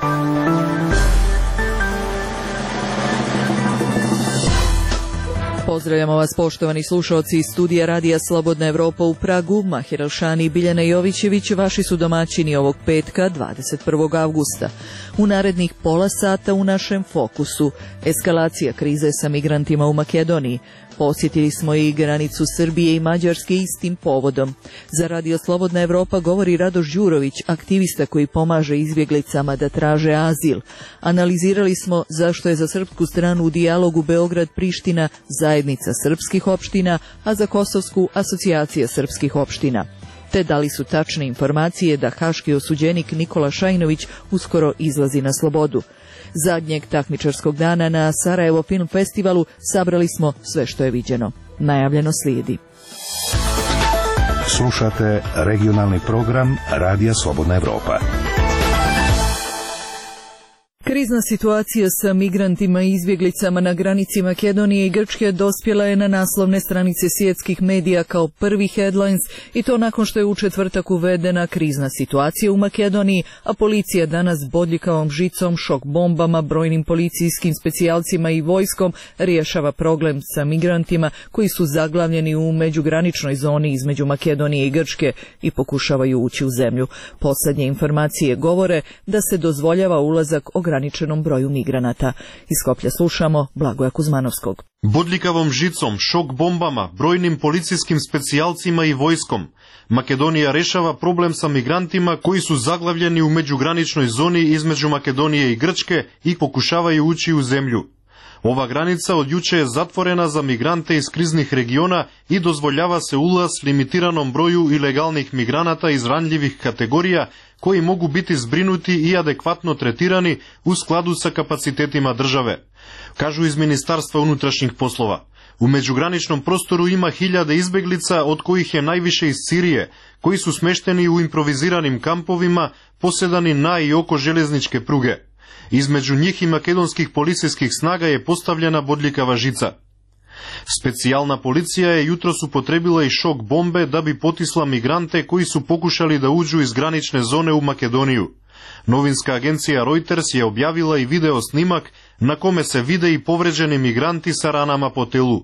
Pozdravljamo vas, poštovani slušalci iz studija Radija Slobodna Evropa u Pragu. Mahir Elšani i Biljana Jovićević vaši su domaćini ovog petka 21. avgusta. U narednih pola sata u našem fokusu eskalacija krize sa migrantima u Makedoniji. Posjetili smo i granicu Srbije i Mađarske istim povodom. Za Radio Slobodna Evropa govori Radoš Đurović, aktivista koji pomaže izbjeglicama da traže azil. Analizirali smo zašto je za srpsku stranu u dijalogu Beograd-Priština zajednica srpskih opština, a za kosovsku asocijacija srpskih opština. Te da li su tačne informacije da haški osuđenik Nikola Šajnović uskoro izlazi na slobodu. Zadnjeg takmičarskog dana na Sarajevo Film Festivalu sabrali smo sve što je viđeno. Najavljeno slijedi. Slušate regionalni program Radija Slobodna Evropa. Krizna situacija sa migrantima i izbjeglicama na granici Makedonije i Grčke dospjela je na naslovne stranice svjetskih medija kao prvi headlines, i to nakon što je u četvrtak uvedena krizna situacija u Makedoniji, a policija danas bodljikavom žicom, šok bombama, brojnim policijskim specijalcima i vojskom rješava problem sa migrantima koji su zaglavljeni u međugraničnoj zoni između Makedonije i Grčke i pokušavaju ući u zemlju. Posljednje informacije govore da se dozvoljava ulazak ograničenom broju migranata. Iz Skoplja slušamo Blagoja Kuzmanovskog. Bodljikavom žicom, šok bombama, brojnim policijskim specijalcima i vojskom, Makedonija rešava problem sa migrantima koji su zaglavljeni u međugraničnoj zoni između Makedonije i Grčke i pokušavaju ući u zemlju. Ova granica od juče je zatvorena za migrante iz kriznih regiona i dozvoljava se ulaz limitiranom broju ilegalnih migranata iz ranjivih kategorija koji mogu biti zbrinuti i adekvatno tretirani u skladu sa kapacitetima države, kažu iz Ministarstva unutrašnjih poslova. U međugraničnom prostoru ima hiljade izbeglica, od kojih je najviše iz Sirije, koji su smešteni u improviziranim kampovima posedani na i oko željezničke pruge. Između njih i makedonskih policijskih snaga je postavljena bodljikava žica. Specijalna policija je jutros upotrebila i šok bombe da bi potisla migrante koji su pokušali da uđu iz granične zone u Makedoniju. Novinska agencija Reuters je objavila i video snimak na kome se vide i povređeni migranti sa ranama po telu.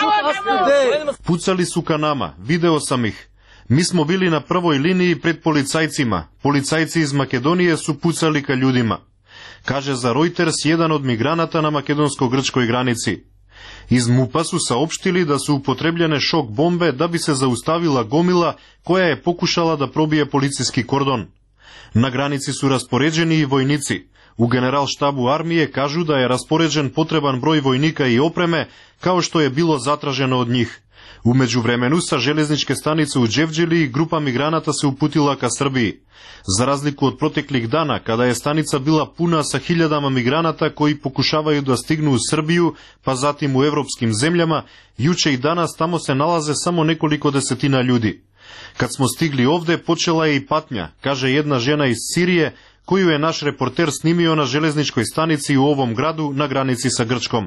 Pucali su ka nama, video sam ih. Mi smo bili na prvoj liniji pred policajcima. Policajci iz Makedonije su pucali ka ljudima, kaže za Reuters jedan od migranata na makedonsko-grčkoj granici. Iz MUP-a su saopštili da su upotrebljene šok bombe da bi se zaustavila gomila koja je pokušala da probije policijski kordon. Na granici su raspoređeni i vojnici. U generalštabu armije kažu da je raspoređen potreban broj vojnika i opreme, kao što je bilo zatraženo od njih. U međuvremenu sa željezničke stanice u Đevđeliji grupa migranata se uputila ka Srbiji. Za razliku od proteklih dana, kada je stanica bila puna sa hiljadama migranata koji pokušavaju da stignu u Srbiju, pa zatim u evropskim zemljama, juče i danas tamo se nalaze samo nekoliko desetina ljudi. Kad smo stigli ovde, počela je i patnja, kaže jedna žena iz Sirije, koju je naš reporter snimio na železničkoj stanici u ovom gradu na granici sa Grčkom.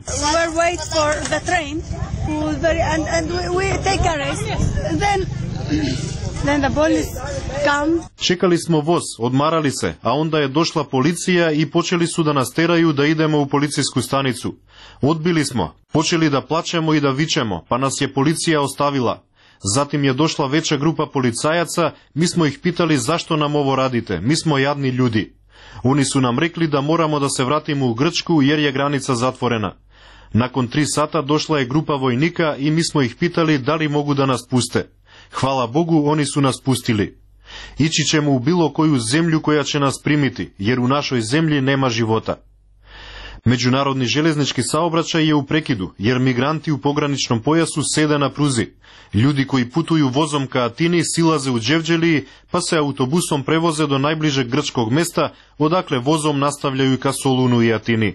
Čekali smo voz, odmarali se, a onda je došla policija i počeli su da nas teraju da idemo u policijsku stanicu. Odbili smo, počeli da plačemo i da vičemo, pa nas je policija ostavila. Zatim je došla veća grupa policajaca, mi smo ih pitali zašto nam ovo radite, mi smo jadni ljudi. Oni su nam rekli da moramo da se vratimo u Grčku jer je granica zatvorena. Nakon 3 sata došla je grupa vojnika i mi smo ih pitali da li mogu da nas puste. Hvala Bogu, oni su nas pustili. Ići ćemo u bilo koju zemlju koja će nas primiti, jer u našoj zemlji nema života. Međunarodni željeznički saobraćaj je u prekidu, jer migranti u pograničnom pojasu sede na pruzi. Ljudi koji putuju vozom ka Atini silaze u Đevđeliji, pa se autobusom prevoze do najbližeg grčkog mesta, odakle vozom nastavljaju ka Solunu i Atini.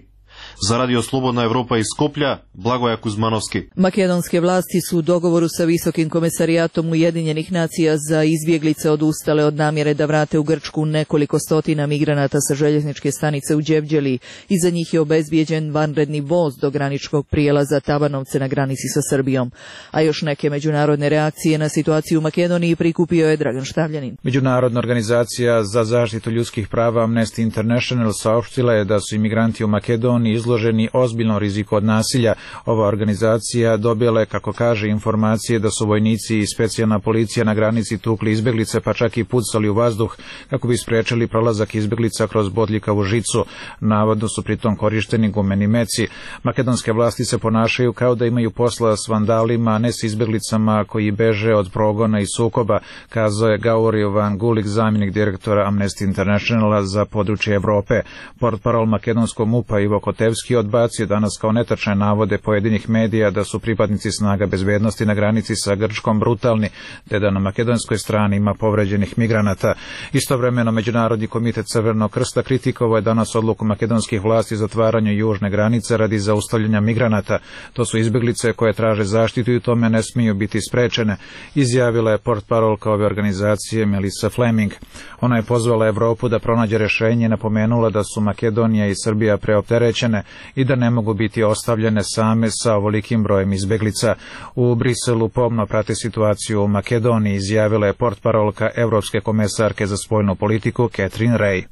Za Radio Slobodna Evropa iz Skoplja, Blagoja Kuzmanovski. Makedonske vlasti su u dogovoru sa Visokim komesarijatom Ujedinjenih nacija za izbjeglice odustale od namjere da vrate u Grčku nekoliko stotina migranata sa željezničke stanice u Đevđeliji i za njih je obezbijeđen vanredni voz do graničkog prijelaza Tabanovce na granici sa Srbijom. A još neke međunarodne reakcije na situaciju u Makedoniji prikupio je Dragan Štavljanin. Međunarodna organizacija za zaštitu ljudskih prava Amnesty International saopštila je da su imigranti u Makedoniji izloženi ozbiljnom riziku od nasilja. Ova organizacija dobila je, kako kaže, informacije da su vojnici i specijalna policija na granici tukli izbjeglice, pa čak i pucali u vazduh kako bi spriječili prolazak izbjeglica kroz bodljikavu žicu. Navodno su pritom korišteni gumeni meci. Makedonske vlasti se ponašaju kao da imaju posla s vandalima, a ne s izbjeglicama koji beže od progona i sukoba, kazao je Gaurio Van Gulik, zamjenik direktora Amnesty Internationala za područje Evrope. Portparol makedonskog MUP-a Ivo Kotevski odbacio danas kao netačne navode pojedinih medija da su pripadnici snaga bezbednosti na granici sa Grčkom brutalni, te da na makedonskoj strani ima povređenih migranata. Istovremeno Međunarodni komitet Crvenog krsta kritikovao je danas odluku makedonskih vlasti za zatvaranju južne granice radi zaustavljanja migranata. To su izbjeglice koje traže zaštitu i u tome ne smiju biti sprečene, izjavila je portparolka ove organizacije Melissa Fleming. Ona je pozvala Evropu da pronađe rješenje i napomenula da su Makedonija i Srbija preopterećene i da ne mogu biti ostavljene same sa ovolikim brojem izbjeglica. U Briselu pomno prate situaciju u Makedoniji, izjavila je portparolka Evropske komesarke za spoljnu politiku Catherine Ray.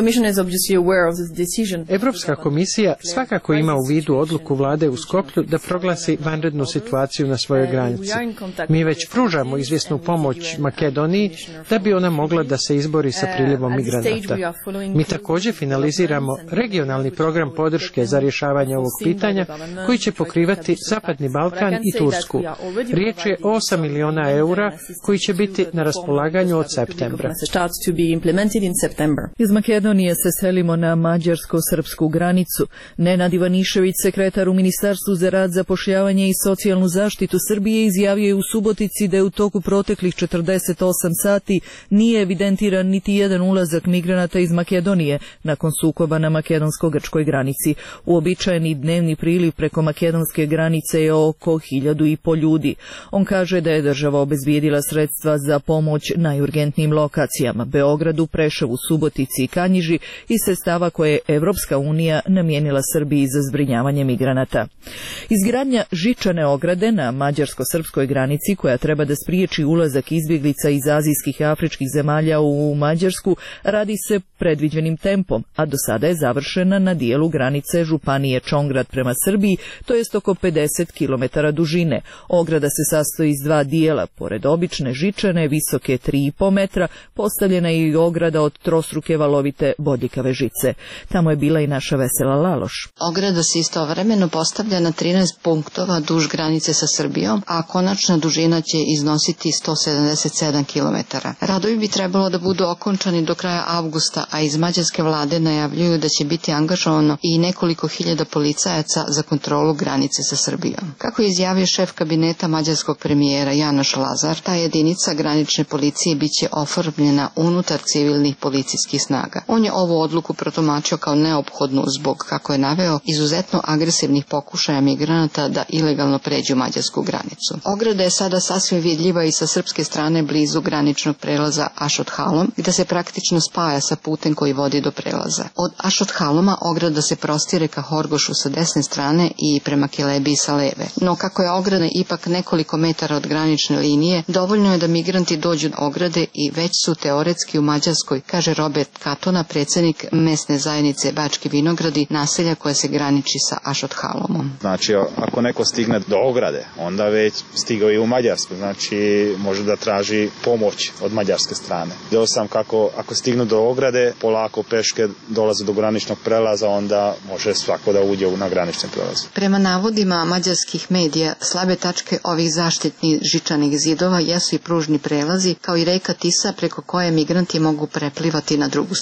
Evropska komisija svakako ima u vidu odluku vlade u Skoplju da proglasi vanrednu situaciju na svojoj granici. Mi već pružamo izvjesnu pomoć Makedoniji da bi ona mogla da se izbori sa priljevom migranata. Mi također finaliziramo regionalni program podrške za rješavanje ovog pitanja koji će pokrivati Zapadni Balkan i Tursku. Riječ je o 8 miliona eura koji će biti na raspolaganju od septembra. Iz Makedonije se selimo na mađarsko-srpsku granicu. Nenad Ivanišević, sekretar u Ministarstvu za rad, zapošljavanje i socijalnu zaštitu Srbije, izjavio je u Subotici da je u toku proteklih 48 sati nije evidentiran niti jedan ulazak migranata iz Makedonije nakon sukoba na makedonsko-grčkoj granici. Uobičajeni dnevni priliv preko makedonske granice je oko 1.500 ljudi. On kaže da je država obezbijedila sredstva za pomoć najurgentnijim lokacijama: Beogradu, Preševu, Subotici i Kanjiži, i sredstava koje je Evropska unija namijenila Srbiji za zbrinjavanje migranata. Izgradnja žičane ograde na mađarsko-srpskoj granici, koja treba da spriječi ulazak izbjeglica iz azijskih i afričkih zemalja u Mađarsku, radi se predviđenim tempom, a do sada je završena na dijelu granice županije Čongrad prema Srbiji, to jest oko 50 km dužine. Ograda se sastoji iz dva dijela. Pored obične žičane, visoke 3,5 metra, postavljena je i ograda od trostruke valovite bodljikave žice. Tamo je bila i naša Vesela Laloš. Ograda se istovremeno postavlja na 13 punktova duž granice sa Srbijom, a konačna dužina će iznositi 177 km. Radovi bi trebalo da budu okončani do kraja avgusta, a iz mađarske vlade najavljuju da će biti angažovano i nekoliko hiljada policajaca za kontrolu granice sa Srbijom. Kako je izjavio šef kabineta mađarskog premijera Janoš Lazar, ta jedinica granične policije biće oformljena unutar civilnih policijskih snaga. On je ovu odluku protumačio kao neophodnu zbog, kako je naveo, izuzetno agresivnih pokušaja migranata da ilegalno pređu mađarsku granicu. Ograda je sada sasvim vidljiva i sa srpske strane blizu graničnog prelaza Ašot-Halom, gde se praktično spaja sa putem koji vodi do prelaza. Od Ašot-Haloma ograda se prostire ka Horgošu sa desne strane i prema Kelebiji sa leve. No kako je ograda ipak nekoliko metara od granične linije, dovoljno je da migranti dođu do ograde i već su teoretski u Mađarskoj, kaže Robert Katona, predsjednik mesne zajednice Bački Vinogradi, naselja koje se graniči sa Ašot-Halomom. Znači, ako neko stigne do ograde, onda već stigao i u Mađarsku, znači može da traži pomoć od mađarske strane. Vidio sam kako ako stignu do ograde, polako peške dolaze do graničnog prelaza, onda može svako da uđe na granični prelaz. Prema navodima mađarskih medija, slabe tačke ovih zaštitnih žičanih zidova jesu i pružni prelazi, kao i reka Tisa preko koje migranti mogu preplivati na drugu stranu.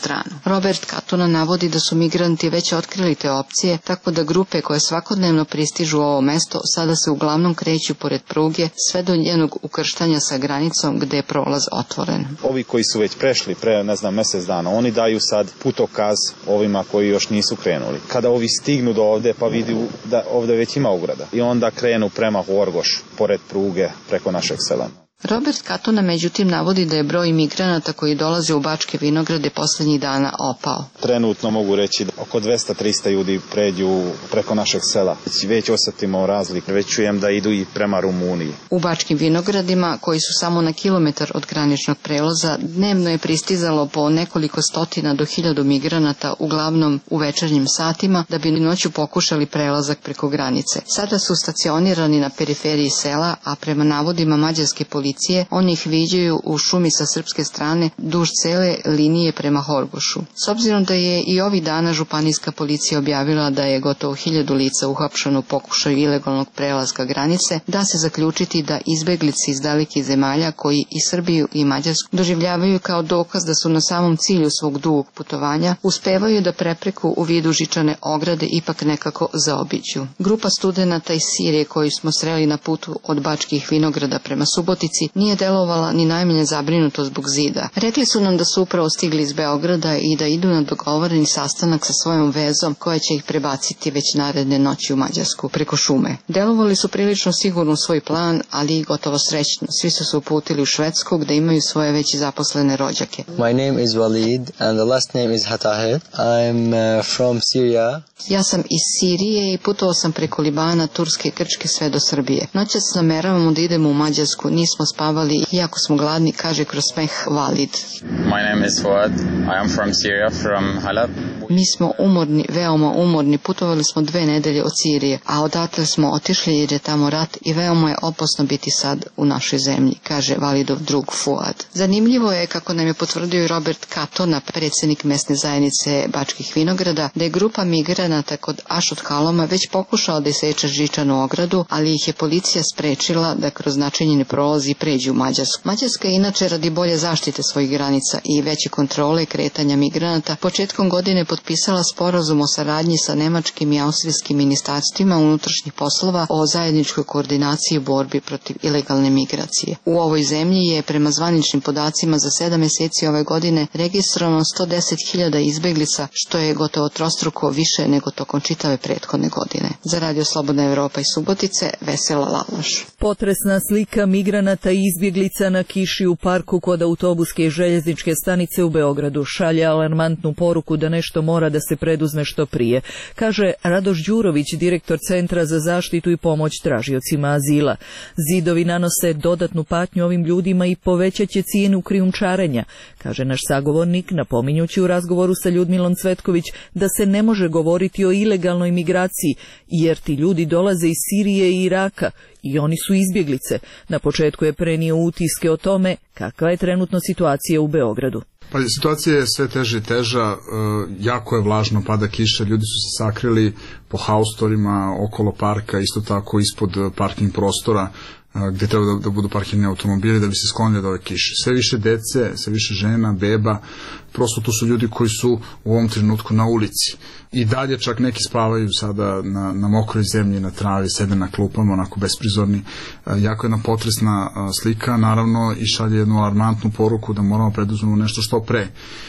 stranu. Robert Katona navodi da su migranti već otkrili te opcije, tako da grupe koje svakodnevno pristižu u ovo mesto sada se uglavnom kreću pored pruge sve do njenog ukrštanja sa granicom gde je prolaz otvoren. Ovi koji su već prešli pre, mjesec dana, oni daju sad putokaz ovima koji još nisu krenuli. Kada ovi stignu do ovde pa vidi da ovde već ima ograda i onda krenu prema Horgoš, pored pruge, preko našeg sela. Robert Katona međutim navodi da je broj migranata koji dolaze u Bačke Vinograde posljednjih dana opao. Trenutno mogu reći da oko 200-300 ljudi pređu preko našeg sela. Već osjetimo razliku, već čujem da idu i prema Rumuniji. U Bačkim Vinogradima, koji su samo na kilometar od graničnog prelaza, dnevno je pristizalo po nekoliko stotina do 1000 migranata, uglavnom u večernjim satima, da bi noću pokušali prelazak preko granice. Sada su stacionirani na periferiji sela, a prema navodima mađarske policije, oni ih viđaju u šumi sa srpske strane duž cele linije prema Horgošu. S obzirom da je i ovih dana županijska policija objavila da je gotovo 1000 lica uhapšeno u pokušaju ilegalnog prelaska granice, da se zaključiti da izbeglici iz dalekih zemalja koji i Srbiju i Mađarsku doživljavaju kao dokaz da su na samom cilju svog dugog putovanja, uspevaju da prepreku u vidu žičane ograde ipak nekako zaobiđu. Grupa studenata iz Sirije koju smo sreli na putu od Bačkih Vinograda prema Subotici nije delovala ni najmanje zabrinuto zbog zida. Rekli su nam da su upravo stigli iz Beograda i da idu na dogovoreni sastanak sa svojom vezom koja će ih prebaciti već naredne noći u Mađarsku preko šume. Delovali su prilično sigurno u svoj plan, ali i gotovo srećno. Svi su se uputili u Švedsku gde imaju svoje već zaposlene rođake. My name is Walid and the last name is Hatahir. I'm from Syria. Ja sam iz Sirije i putovao sam preko Libana, Turske, Grčke sve do Srbije. Noćas nameravamo da idemo u Mađarsku, nismo spavali, iako smo gladni, kaže kroz smeh Walid. My name is Fuad. I am from Syria, from Halab. Mi smo umorni, veoma umorni, putovali smo 2 nedelje od Sirije, a odatle smo otišli jer je tamo rat i veoma je opasno biti sad u našoj zemlji, kaže Walidov drug Fuad. Zanimljivo je, kako nam je potvrdio i Robert Katona, predsjednik mesne zajednice Bačkih Vinograda, da je grupa migranata kod Ašot Haloma već pokušala da iseče žičanu ogradu, ali ih je policija sprečila da kroz načinjeni prolaz i pređu u Mađarsku. Mađarska je inače radi bolje zaštite svojih granica i veće kontrole kretanja migranata početkom godine potpisala sporazum o saradnji sa nemačkim i austrijskim ministarstvima unutrašnjih poslova o zajedničkoj koordinaciji u borbi protiv ilegalne migracije. U ovoj zemlji je prema zvaničnim podacima za 7 mjeseci ove godine registrovano 110.000 izbeglica, što je gotovo trostruko više nego tokom čitave prethodne godine. Za Radio Slobodna Evropa iz Subotice, Vesela Laloš. Potresna slika migranata i izbjeglica na kiši u parku kod autobuske i željezničke stanice u Beogradu šalje alarmantnu poruku da nešto mora da se preduzme što prije, kaže Radoš Đurović, direktor Centra za zaštitu i pomoć tražiocima azila. Zidovi nanose dodatnu patnju ovim ljudima i povećat će cijenu krijumčarenja, kaže naš sagovornik, napominjući u razgovoru sa Ljudmilom Cvetković da se ne može govoriti o ilegalnoj migraciji, jer ti ljudi dolaze iz Sirije i Iraka i oni su izbjeglice. Na početku je prenio utiske o tome kakva je trenutno situacija u Beogradu. Pa situacija je sve teža i teža, jako je vlažno, pada kiša, ljudi su se sakrili po haustorima okolo parka, isto tako ispod parking prostora gdje treba da budu parkirani automobili da bi se sklonili od ove kiše. Sve više dece, sve više žena, beba, prosto to su ljudi koji su u ovom trenutku na ulici. I dalje čak neki spavaju sada na mokroj zemlji, na travi, sede na klupama, onako besprizorni. Jako je jedna potresna slika, naravno, i šalje jednu alarmantnu poruku da moramo preduzmemo nešto što pre.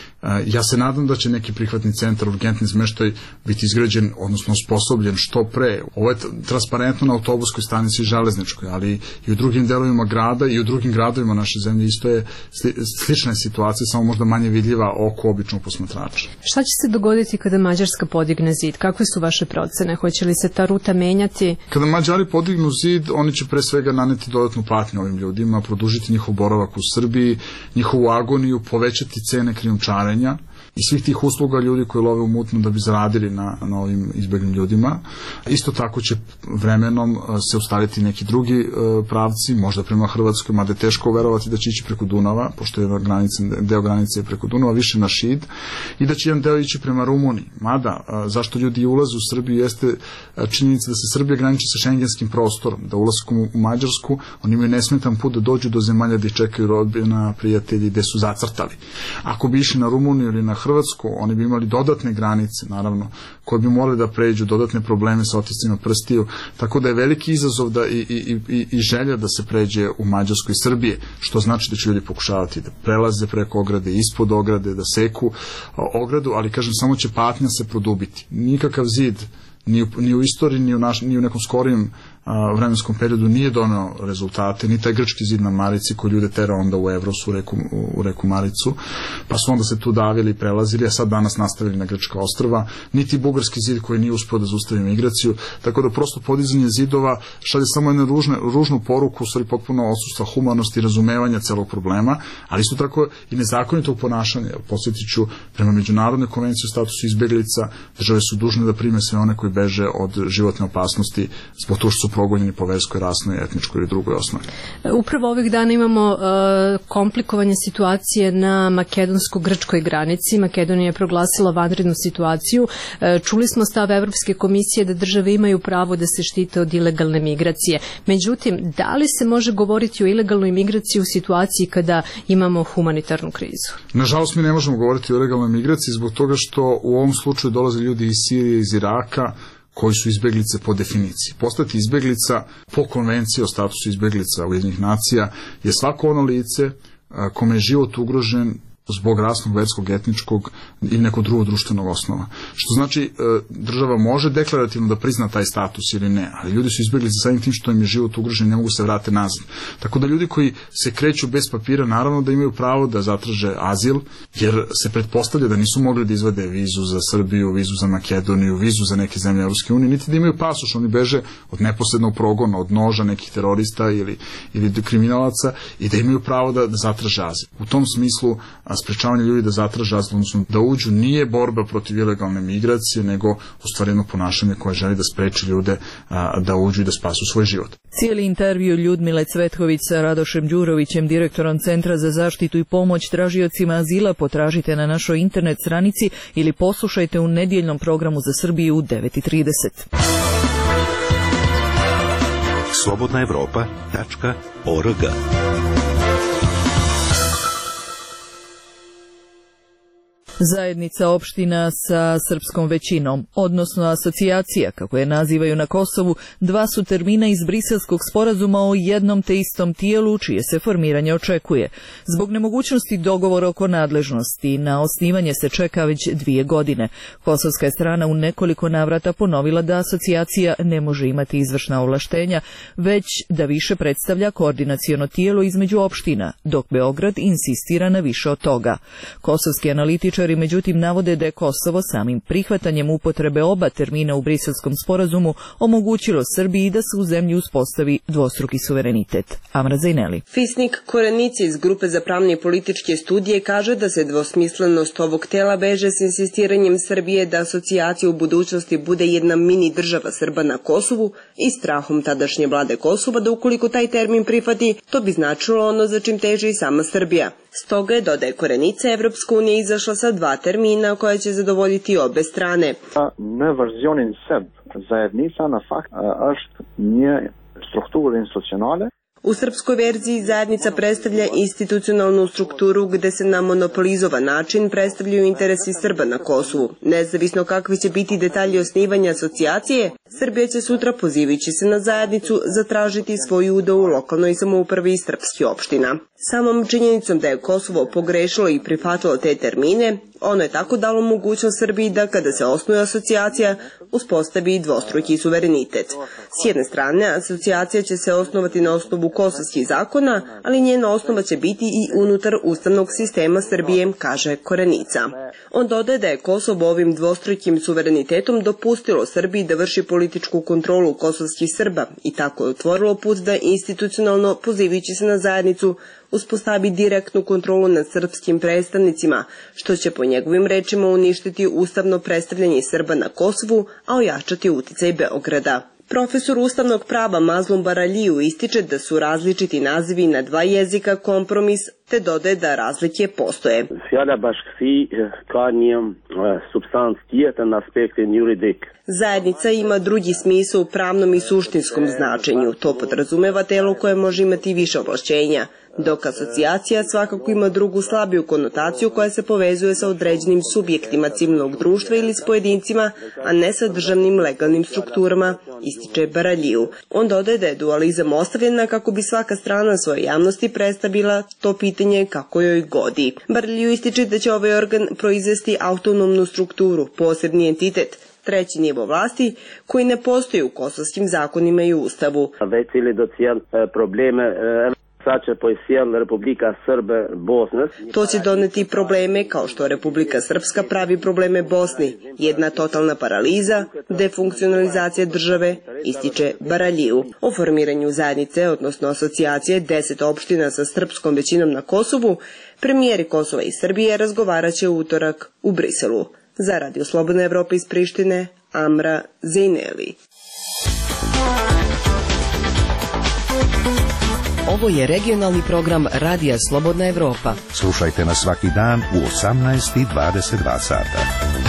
Ja se nadam da će neki prihvatni centar, urgentni smeštaj biti izgrađen, odnosno osposobljen što pre. Ovo je transparentno na autobuskoj stanici železničkoj, ali i u drugim delovima grada i u drugim gradovima naše zemlje isto je slična situacija, samo možda manje vidljiva oko običnog posmatrača. Šta će se dogoditi kada Mađarska podigne zid? Kakve su vaše procene? Hoće li se ta ruta menjati? Kada Mađari podignu zid, oni će pre svega naneti dodatnu patnju ovim ljudima, produžiti njihov boravak u Srbiji, njihovu agoniju, povećati cene krijumčarenja i svih tih usluga ljudi koji love u mutnom da bi zaradili na ovim izbjeglim ljudima. Isto tako će vremenom se ustaliti neki drugi pravci, možda prema Hrvatskoj, mada je teško verovati da će ići preko Dunava, pošto je deo granice preko Dunava, više na Šid, i da će jedan deo ići prema Rumuniji. Mada, zašto ljudi ulaze u Srbiju jeste činjenica da se Srbija graniči sa šengenskim prostorom, da ulaskom u Mađarsku oni imaju nesmetan put da dođu do zemalja gdje čekaju rodbina, prijatelji, gdje su zacrtali. Ako bi išli na Rumuniju ili na Hrvatsku, oni bi imali dodatne granice, naravno, koje bi morali da pređu, dodatne probleme sa otiscima prstiju, tako da je veliki izazov da i želja da se pređe u Mađarsku i Srbije, što znači da će ljudi pokušavati da prelaze preko ograde, ispod ograde, da seku ogradu, ali kažem, samo će patnja se produbiti. Nikakav zid ni u istoriji, ni u nekom skorijem vremenskom periodu nije doneo rezultate, ni taj grčki zid na Marici koji ljude tera onda u Evros, u reku Maricu, pa su onda se tu davili i prelazili, a sad danas nastavili na grčka ostrva, niti bugarski zid koji nije uspio da zaustavi migraciju, tako da prosto podizanje zidova šalje samo jednu ružnu poruku, u stvari potpuno odsustva humanosti i razumevanja celog problema, ali isto tako i nezakonitog ponašanja. Podsjetit ću, prema Međunarodnoj konvenciji o statusu izbeglica, države su dužne da prime sve one koji beže od životne opasnosti zbog toga što su progonjeni po verskoj, rasnoj, etničkoj ili drugoj osnovi. Upravo ovih dana imamo komplikovanje situacije na makedonsko-grčkoj granici. Makedonija je proglasila vanrednu situaciju. Čuli smo stav Evropske komisije da države imaju pravo da se štite od ilegalne migracije. Međutim, da li se može govoriti o ilegalnoj migraciji u situaciji kada imamo humanitarnu krizu? Nažalost, mi ne možemo govoriti o ilegalnoj migraciji zbog toga što u ovom slučaju dolaze ljudi iz Sirije, iz Iraka, koji su izbeglice po definiciji. Postati izbeglica po konvenciji o statusu izbeglica Ujedinjenih nacija je svako ono lice kome je život ugrožen zbog rasnog, verskog, etničkog ili nekog drugog društvenog osnova. Što znači država može deklarativno da prizna taj status ili ne, ali ljudi su izbjegli sa samim tim što im je život ugrožen, ne mogu se vratiti nazad. Tako da ljudi koji se kreću bez papira, naravno da imaju pravo da zatraže azil, jer se pretpostavlja da nisu mogli da izvade vizu za Srbiju, vizu za Makedoniju, vizu za neke zemlje Evropske unije, niti da imaju pasoš, oni beže od neposrednog progona, od noža nekih terorista ili kriminalaca i da imaju pravo da zatraže azil. U tom smislu sprečavanje ljudi da zatraže azil, odnosno da uđu, nije borba protiv ilegalne migracije, nego ostvareno ponašanje koje želi da spreči ljude da uđu i da spasu svoj život. Cijeli intervju Ljudmile Cvetković sa Radošem Đurovićem, direktorom Centra za zaštitu i pomoć tražiocima azila, potražite na našoj internet stranici ili poslušajte u nedjeljnom programu za Srbiju u 9:30. slobodnaevropa.org. Zajednica opština sa srpskom većinom, odnosno asocijacija, kako je nazivaju na Kosovu, dva su termina iz Briselskog sporazuma o jednom te istom tijelu čije se formiranje očekuje. Zbog nemogućnosti dogovora oko nadležnosti, na osnivanje se čeka već 2 godine. Kosovska je strana u nekoliko navrata ponovila da asocijacija ne može imati izvršna ovlaštenja, već da više predstavlja koordinaciono tijelo između opština, dok Beograd insistira na više od toga. Kosovski analitičari međutim navode da je Kosovo samim prihvatanjem upotrebe oba termina u Briselskom sporazumu omogućilo Srbiji da se u zemlji uspostavi dvostruki suverenitet. Amra Zajneli. Fisnik Korenici iz Grupe za pravne i političke studije kaže da se dvosmislenost ovog tela veže s insistiranjem Srbije da asocijacija u budućnosti bude jedna mini država Srba na Kosovu i strahom tadašnje vlade Kosova da ukoliko taj termin prihvati, to bi značilo ono za čim teži i sama Srbija. Stoga je, dodaje Korenica, Evropska unija izašla sa 2 termina koja će zadovoljiti obe strane. Në verzionin serb, zajednica na fakt është një strukturë institucionale. U srpskoj verziji zajednica predstavlja institucionalnu strukturu gde se na monopolizovan način predstavljaju interesi Srba na Kosovu. Nezavisno kakvi će biti detalji osnivanja asocijacije, Srbija će sutra, pozivajući se na zajednicu, zatražiti svoj udeo u lokalnoj samoupravi srpskih opština. Samom činjenicom da je Kosovo pogrešilo i prihvatilo te termine, ono je tako dalo mogućnost Srbiji da kada se osnuje asocijacija, uspostavi dvostruki suverenitet. S jedne strane, asocijacija će se osnovati na osnovu kosovskih zakona, ali njena osnova će biti i unutar ustavnog sistema Srbije, kaže Korenica. On dodaje da je Kosovo ovim dvostrukim suverenitetom dopustilo Srbiji da vrši političku kontrolu kosovskih Srba i tako je otvorilo put da institucionalno, pozivajući se na zajednicu, uspostavi direktnu kontrolu nad srpskim predstavnicima, što će po njegovim rečima uništiti ustavno predstavljanje Srba na Kosovu, a ojačati uticaj Beograda. Profesor ustavnog prava Mazlum Baraliju ističe da su različiti nazivi na 2 jezika kompromis, te dodaje da razlike postoje. Fjala bashkësi ka një substancë tjetër në aspektin juridik. Zajednica ima drugi smisao u pravnom i suštinskom značenju. To podrazumeva telo koje može imati više ovlašćenja. dok asocijacija svakako ima drugu slabiju konotaciju koja se povezuje sa određenim subjektima civilnog društva ili s pojedincima, a ne sa državnim legalnim strukturama, ističe Baraljiju. On dodaje da je dualizam ostavljena kako bi svaka strana svoje javnosti predstavila to pitanje kako joj godi. Baraljiju ističe da će ovaj organ proizvesti autonomnu strukturu, posebni entitet, treći nivo vlasti koji ne postoji u kosovskim zakonima i ustavu. To će doneti probleme kao što Republika Srpska pravi probleme Bosni, jedna totalna paraliza, defunkcionalizacija države, ističe Baraljiju. O formiranju zajednice, odnosno asocijacije 10 opština sa srpskom većinom na Kosovu, premijeri Kosova i Srbije razgovarat će u utorak u Briselu. Za Radio Slobodna Evropa iz Prištine, Amra Zejneli. Ovo je regionalni program Radija Slobodna Evropa. Slušajte nas svaki dan u 18:22 sata.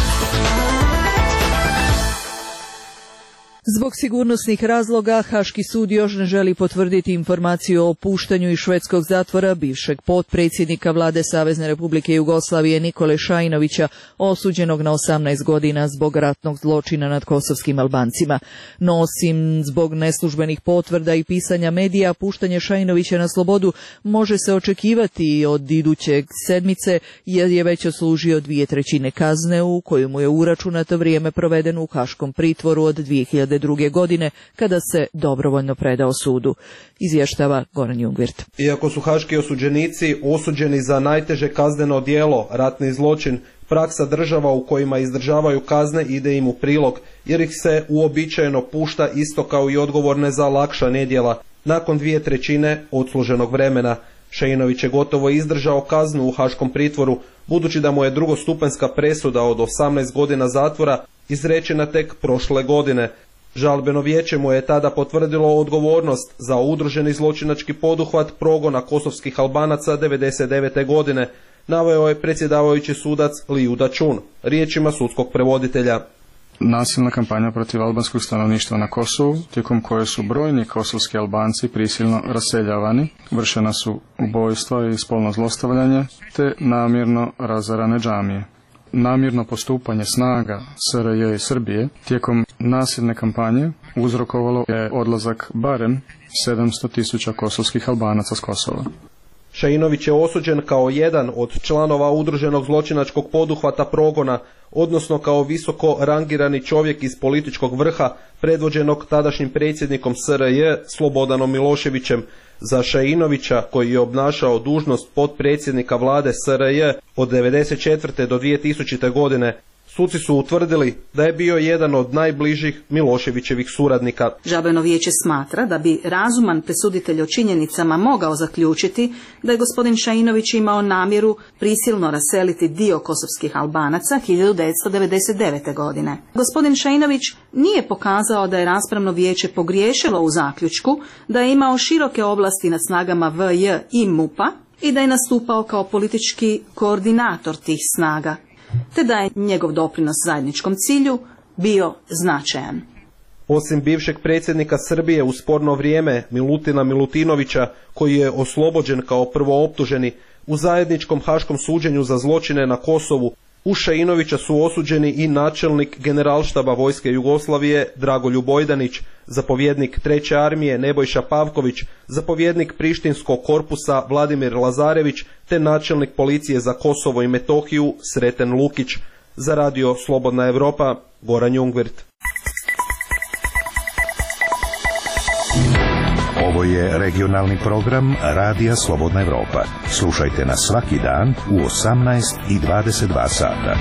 Zbog sigurnosnih razloga, Haški sud još ne želi potvrditi informaciju o puštanju iz švedskog zatvora bivšeg potpredsjednika vlade Savezne Republike Jugoslavije Nikole Šajinovića, osuđenog na 18 godina zbog ratnog zločina nad kosovskim Albancima. No, osim zbog neslužbenih potvrda i pisanja medija, puštanje Šajinovića na slobodu može se očekivati od idućeg sedmice, jer je već odslužio 2/3 kazne u koju mu je uračunato vrijeme provedeno u haškom pritvoru od 2002. godine, kada se dobrovoljno predao sudu. Izvještava Goran Jungwirth. Iako su haški osuđenici osuđeni za najteže kazneno djelo, ratni zločin, praksa država u kojima izdržavaju kazne ide im u prilog, jer ih se uobičajeno pušta isto kao i odgovorne za lakša nedjela, nakon 2/3 odsluženog vremena. Šajinović je gotovo izdržao kaznu u haškom pritvoru, budući da mu je drugostupanjska presuda od 18 godina zatvora izrečena tek prošle godine. Žalbeno vijeće mu je tada potvrdilo odgovornost za udruženi zločinački poduhvat progona kosovskih Albanaca 1999. godine, naveo je predsjedavajući sudac Liju Dačun, riječima sudskog prevoditelja. Nasilna kampanja protiv albanskog stanovništva na Kosovu, tijekom koje su brojni kosovski Albanci prisilno raseljavani, vršena su ubojstva i spolno zlostavljanje, te namjerno razarane džamije. Namjerno postupanje snaga SRJ i Srbije tijekom nasilne kampanje uzrokovalo je odlazak barem 700.000 kosovskih Albanaca s Kosova. Šajinović je osuđen kao jedan od članova udruženog zločinačkog poduhvata progona, odnosno kao visoko rangirani čovjek iz političkog vrha predvođenog tadašnjim predsjednikom SRJ Slobodanom Miloševićem. Za Šajinovića, koji je obnašao dužnost potpredsjednika vlade SRJ od 1994. do 2000. godine, suci su utvrdili da je bio jedan od najbližih Miloševićevih suradnika. Žalbeno vijeće smatra da bi razuman presuditelj o činjenicama mogao zaključiti da je gospodin Šajinović imao namjeru prisilno raseliti dio kosovskih Albanaca 1999. godine. Gospodin Šajinović nije pokazao da je raspravno vijeće pogriješilo u zaključku da je imao široke ovlasti nad snagama VJ i MUP-a i da je nastupao kao politički koordinator tih snaga, te da je njegov doprinos zajedničkom cilju bio značajan. Osim bivšeg predsjednika Srbije u sporno vrijeme Milutina Milutinovića, koji je oslobođen kao prvooptuženi, u zajedničkom haškom suđenju za zločine na Kosovu, uz Šajinovića su osuđeni i načelnik generalštaba vojske Jugoslavije Dragoljub Bojdanić, zapovjednik 3. armije Nebojša Pavković, zapovjednik Prištinskog korpusa Vladimir Lazarević, te načelnik policije za Kosovo i Metohiju Sreten Lukić. Za Radio Slobodna Evropa, Goran Jungwirth. Ovo je regionalni program Radija Slobodna Evropa. Slušajte nas svaki dan u 18:22 sata.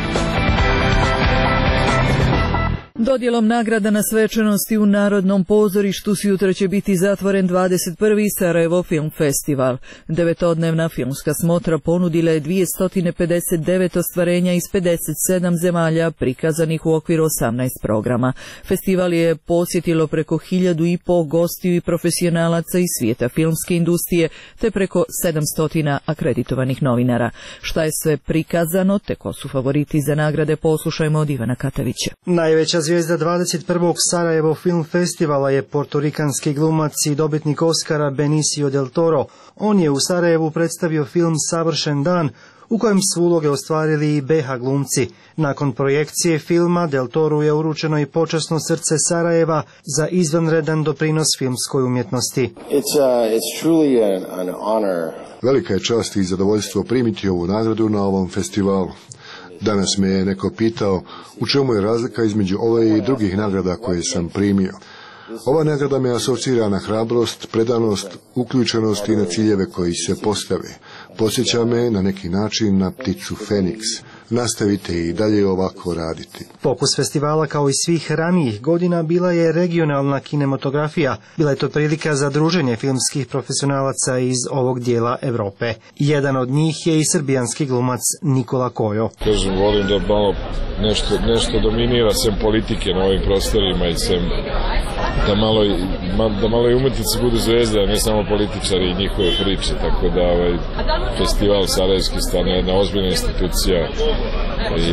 Dodjelom nagrada na svečanosti u Narodnom pozorištu sutra će biti zatvoren 21. Sarajevo Film Festival. 9-dnevna filmska smotra ponudila je 259 ostvarenja iz 57 zemalja prikazanih u okviru 18 programa. Festival je posjetilo preko 1.500 gostiju i profesionalaca iz svijeta filmske industrije, te preko 700 akreditovanih novinara. Šta je sve prikazano, te ko su favoriti za nagrade, poslušajmo od Ivana Katavića. Najveća zvijezda zvijezda 21. Sarajevo Film Festivala je portorikanski glumac i dobitnik Oscara Benicio del Toro. On je u Sarajevu predstavio film Savršen dan, u kojem su uloge ostvarili i BH glumci. Nakon projekcije filma Del Toru je uručeno i počasno srce Sarajeva za izvanredan doprinos filmskoj umjetnosti. It's truly an honor. Velika je čast i zadovoljstvo primiti ovu nagradu na ovom festivalu. Danas me je neko pitao u čemu je razlika između ove i drugih nagrada koje sam primio. Ova nagrada me asocira na hrabrost, predanost, uključenost i na ciljeve koji se postave. Podsjeća me na neki način na pticu Feniks. Nastavite i dalje ovako raditi. Fokus festivala, kao i svih ranijih godina, bila je regionalna kinematografija. Bila je to prilika za druženje filmskih profesionalaca iz ovog dijela Europe. Jedan od njih je i srbijanski glumac Nikola Kojo. Kažem, volim da malo nešto dominira sem politike na ovim prostorima i sem da malo i umetnici budu zvezde, a ne samo političari i njihove priče, tako da festival Sarajevski stane jedna ozbiljna institucija i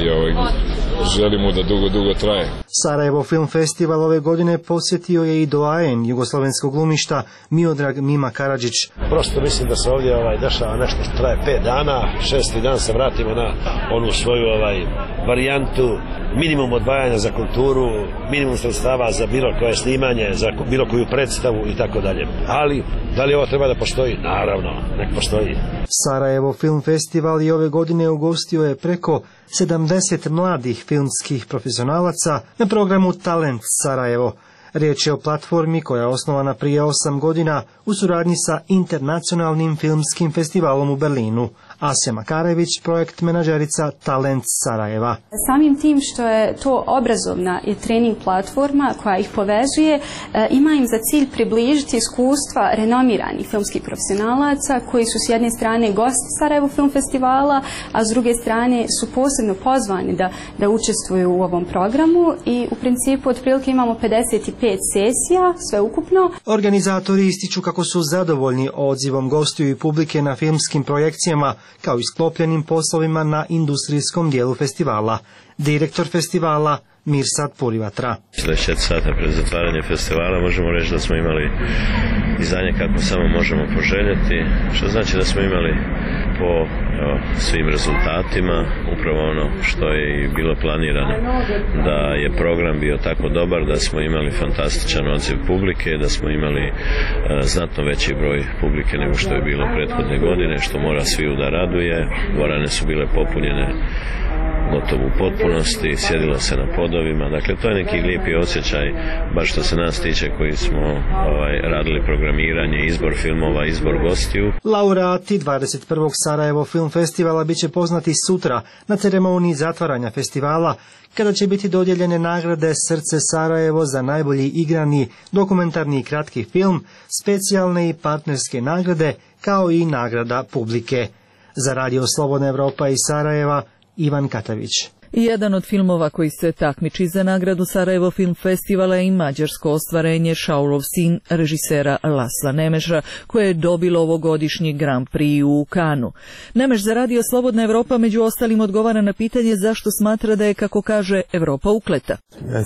želim mu da dugo traje. Sarajevo Film Festival ove godine posjetio je i doajen jugoslovenskog glumišta Miodrag Mima Karadžić. Prosto mislim da se ovdje dešava nešto što traje 5 dana, 6. dan se vratimo na onu svoju varijantu, minimum odvajanja za kulturu, minimum sredstava za bilo koje snimanje, za bilo koju predstavu i tako dalje. Ali, da li ovo treba da postoji? Naravno, nek postoji. Sarajevo Film Festival i ove godine ugostio je preko 70 mladih filmskih profesionalaca na programu Talent Sarajevo. Riječ je o platformi koja je osnovana prije 8 godina u suradnji sa Internacionalnim filmskim festivalom u Berlinu. Asja Makarević, projekt menadžerica Talent Sarajeva. Samim tim što je to obrazovna i trening platforma koja ih povezuje, ima im za cilj približiti iskustva renomiranih filmskih profesionalaca koji su s jedne strane gosti Sarajevo Film Festivala, a s druge strane su posebno pozvani da učestvuju u ovom programu i u principu otprilike imamo 55 sesija, sve ukupno. Organizatori ističu kako su zadovoljni odzivom gostiju i publike na filmskim projekcijama, kao i sklopljenim poslovima na industrijskom dijelu festivala. Direktor festivala Mirsad Purivatra. 4 sata pred zatvaranje festivala možemo reći da smo imali izdanje kako samo možemo poželjeti, što znači da smo imali po svim rezultatima upravo ono što je i bilo planirano, da je program bio tako dobar, da smo imali fantastičan odziv publike, da smo imali znatno veći broj publike nego što je bilo prethodne godine, što mora svi da raduje. Dvorane su bile popunjene gotovo u potpunosti, sjedilo se na podovima, dakle to je neki lijepi osjećaj, baš što se nas tiče koji smo radili programiranje, izbor filmova, izbor gostiju. Laureati 21. Sarajevo Film Festivala bit će poznati sutra na ceremoniji zatvaranja festivala, kada će biti dodijeljene nagrade Srce Sarajevo za najbolji igrani, dokumentarni i kratki film, specijalne i partnerske nagrade, kao i nagrada publike. Za Radio Slobodna Evropa iz Sarajeva, Ivan Katavić. Jedan od filmova koji se takmiči za nagradu Sarajevo Film Festivala je i mađarsko ostvarenje Šaulov sin režisera Lasla Nemeša, koje je dobilo ovogodišnji Grand Prix u Kanu. Nemeš za Radio Slobodna Evropa među ostalim odgovara na pitanje zašto smatra da je, kako kaže, Evropa ukleta.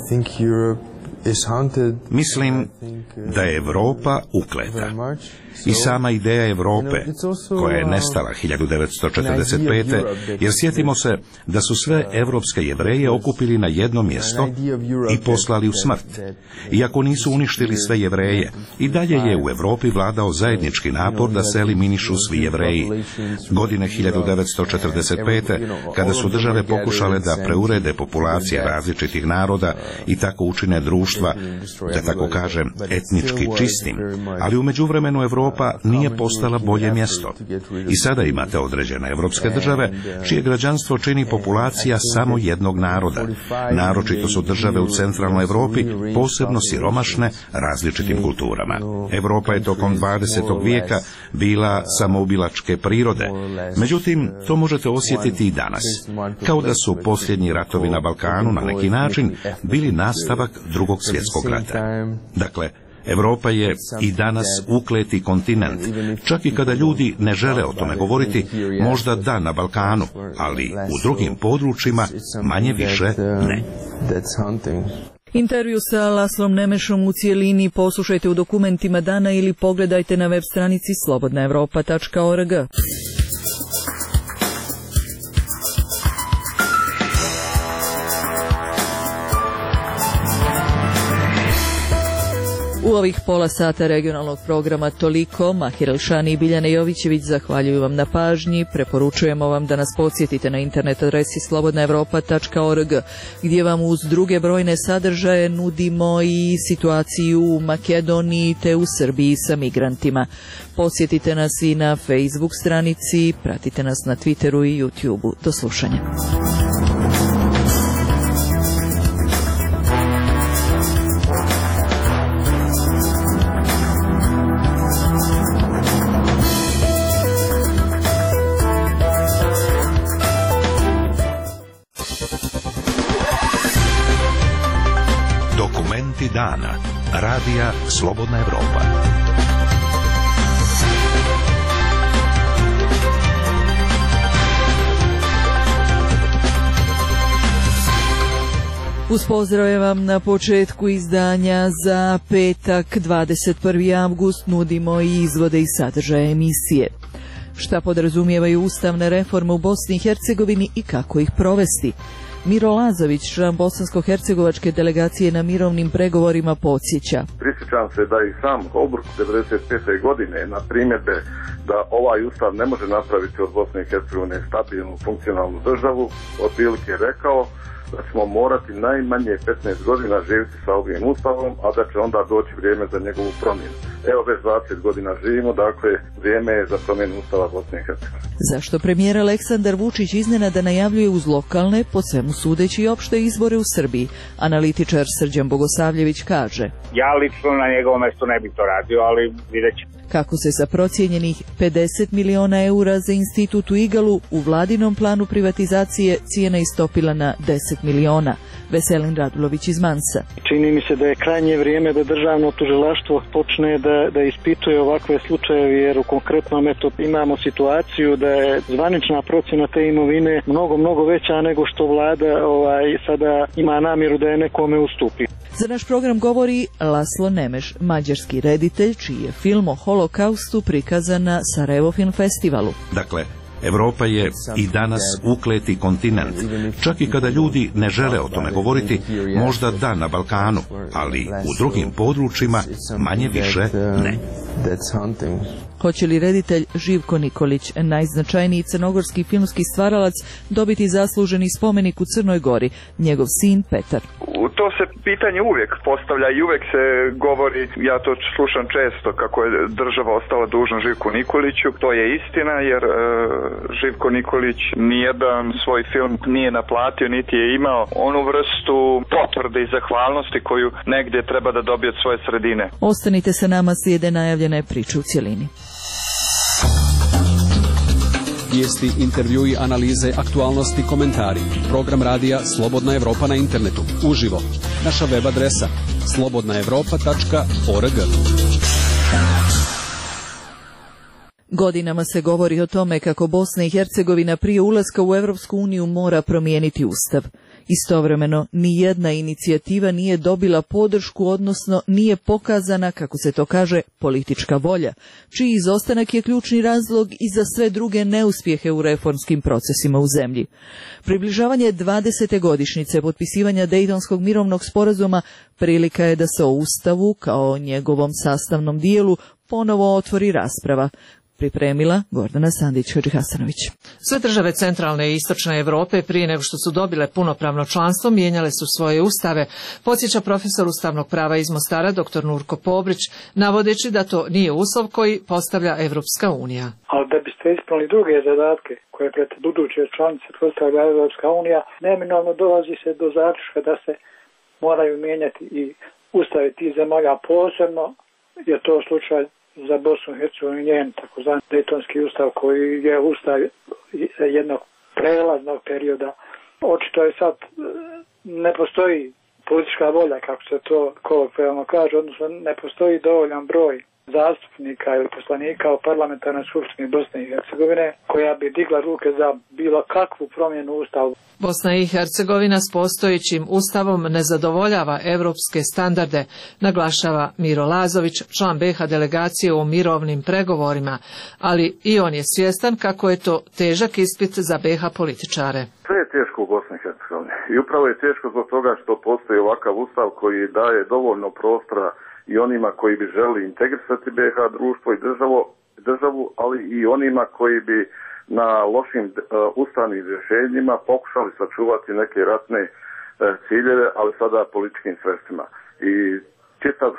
Mislim da je Evropa ukleta. I sama ideja Evrope, koja je nestala 1945. jer sjetimo se da su sve evropske Jevreje okupili na jedno mjesto i poslali u smrt. Iako nisu uništili sve Jevreje, i dalje je u Evropi vladao zajednički napor da se eliminišu svi Jevreji. Godine 1945. kada su države pokušale da preurede populacije različitih naroda i tako učine društva, da tako kažem, etnički čistim, ali u međuvremenu Evropa nije postala bolje mjesto. I sada imate određene evropske države čije građanstvo čini populacija samo jednog naroda. Naročito su države u centralnoj Evropi posebno siromašne različitim kulturama. Evropa je tokom 20. vijeka bila samoubilačke prirode. Međutim, to možete osjetiti i danas. Kao da su posljednji ratovi na Balkanu na neki način bili nastavak Drugog svjetskog rata. Dakle, Evropa je i danas ukleti kontinent, čak i kada ljudi ne žele o tome govoriti, možda da na Balkanu, ali u drugim područjima manje više ne. Intervju sa Laslom Nemešom u cijelini poslušajte u dokumentima dana ili pogledajte na web stranici slobodnaevropa.org. U ovih pola sata regionalnog programa toliko. Mahir Elšani i Biljana Jovićević zahvaljuju vam na pažnji. Preporučujemo vam da nas podsjetite na internet adresi slobodnaevropa.org, gdje vam uz druge brojne sadržaje nudimo i situaciju u Makedoniji te u Srbiji sa migrantima. Posjetite nas i na Facebook stranici, pratite nas na Twitteru i YouTubeu. Do slušanja. Dana. Radija Slobodna Evropa. Uz pozdrave vam na početku izdanja za petak 21. avgust nudimo i izvode i sadržaje emisije. Šta podrazumijevaju ustavne reforme u Bosni i Hercegovini i kako ih provesti? Miro Lazović, član bosansko-hercegovačke delegacije na mirovnim pregovorima, podsjeća. Prisjećam se da i sam Holbruk 1995. godine na primjedbe da ovaj ustav ne može napraviti od Bosne i Hercegovine stabilnu, funkcionalnu državu, otprilike rekao da ćemo morati najmanje 15 godina živjeti sa ovim ustavom, a da će onda doći vrijeme za njegovu promjenu. Evo već 20 godina živimo, dakle vrijeme je za promjenu ustava Bosne i Hercegovine. Zašto premijer Aleksandar Vučić iznenada najavljuje uz lokalne, po svemu sudeći i opšte izbore u Srbiji? Analitičar Srđan Bogosavljević kaže: Ja lično na njegovom mjestu ne bih to radio, ali vidjet ćemo. Kako se za procijenjenih 50 miliona eura za institut u Igalu u vladinom planu privatizacije cijena istopila na 10 miliona. Veselin Radulović iz Mansa. Čini mi se da je krajnje vrijeme da državno tužilaštvo počne da ispituje ovakve slučajeve, jer u konkretnom imamo situaciju da je zvanična procjena te imovine mnogo veća nego što vlada sada ima namjeru da je nekome ustupi. Za naš program govori Laslo Nemeš, mađarski reditelj, čiji je film o holokaustu prikazan na Sarajevo Film Festivalu. Dakle, Evropa je i danas ukleti kontinent. Čak i kada ljudi ne žele o tome govoriti, možda da na Balkanu, ali u drugim područjima manje više ne. Hoće li reditelj Živko Nikolić, najznačajniji crnogorski filmski stvaralac, dobiti zasluženi spomenik u Crnoj Gori? Njegov sin Petar. To se pitanje uvijek postavlja i uvijek se govori, ja to slušam često, kako je država ostala dužna Živku Nikoliću. To je istina, jer Živko Nikolić nijedan svoj film nije naplatio, niti je imao onu vrstu potvrde i zahvalnosti koju negdje treba da dobije od svoje sredine. Ostanite sa nama, slijede najavljene priče u cjelini. Vijesti, intervjui, analize, aktualnosti, komentari. Program radija Slobodna Evropa na internetu. Uživo. Naša web adresa slobodnaevropa.org. Godinama se govori o tome kako Bosna i Hercegovina prije ulaska u Europsku uniju mora promijeniti ustav. Istovremeno, ni jedna inicijativa nije dobila podršku, odnosno nije pokazana, kako se to kaže, politička volja, čiji izostanak je ključni razlog i za sve druge neuspjehe u reformskim procesima u zemlji. Približavanje 20. godišnjice potpisivanja Dejtonskog mirovnog sporazuma prilika je da se o ustavu, kao o njegovom sastavnom dijelu, ponovo otvori rasprava. Pripremila Gordana Sandić-Hodžihasanović. Sve države centralne i istočne Europe prije nego što su dobile punopravno članstvo mijenjale su svoje ustave, podsjeća profesor ustavnog prava iz Mostara dr. Nurko Pobrić, navodeći da to nije uslov koji postavlja Evropska unija. Ali da biste ispunili druge zadatke koje pred buduće članice postavlja Evropska unija, neminovno dolazi se do zaključka da se moraju mijenjati i ustavi tih zemalja, posebno je to slučaj za Bosnu i Hercegovinu i njen takozvani Dejtonski ustav, koji je ustav jednog prelaznog perioda. Očito je sad ne postoji politička volja, kako se to kolokvijalno kaže, odnosno ne postoji dovoljan broj zastupnika ili poslanika u parlamentarnoj skupštini Bosne i Hercegovine koja bi digla ruke za bilo kakvu promjenu ustavu. Bosna i Hercegovina s postojećim ustavom ne zadovoljava evropske standarde, naglašava Miro Lazović, član BiH delegacije u mirovnim pregovorima, ali i on je svjestan kako je to težak ispit za BiH političare. Sve je teško u Bosni i Hercegovini i upravo je teško zbog toga što postoji ovakav ustav koji daje dovoljno prostora i onima koji bi želi integrisati BiH društvo i državu, ali i onima koji bi na lošim ustavnim rješenjima pokušali sačuvati neke ratne ciljeve, ali sada političkim sredstvima. I čitav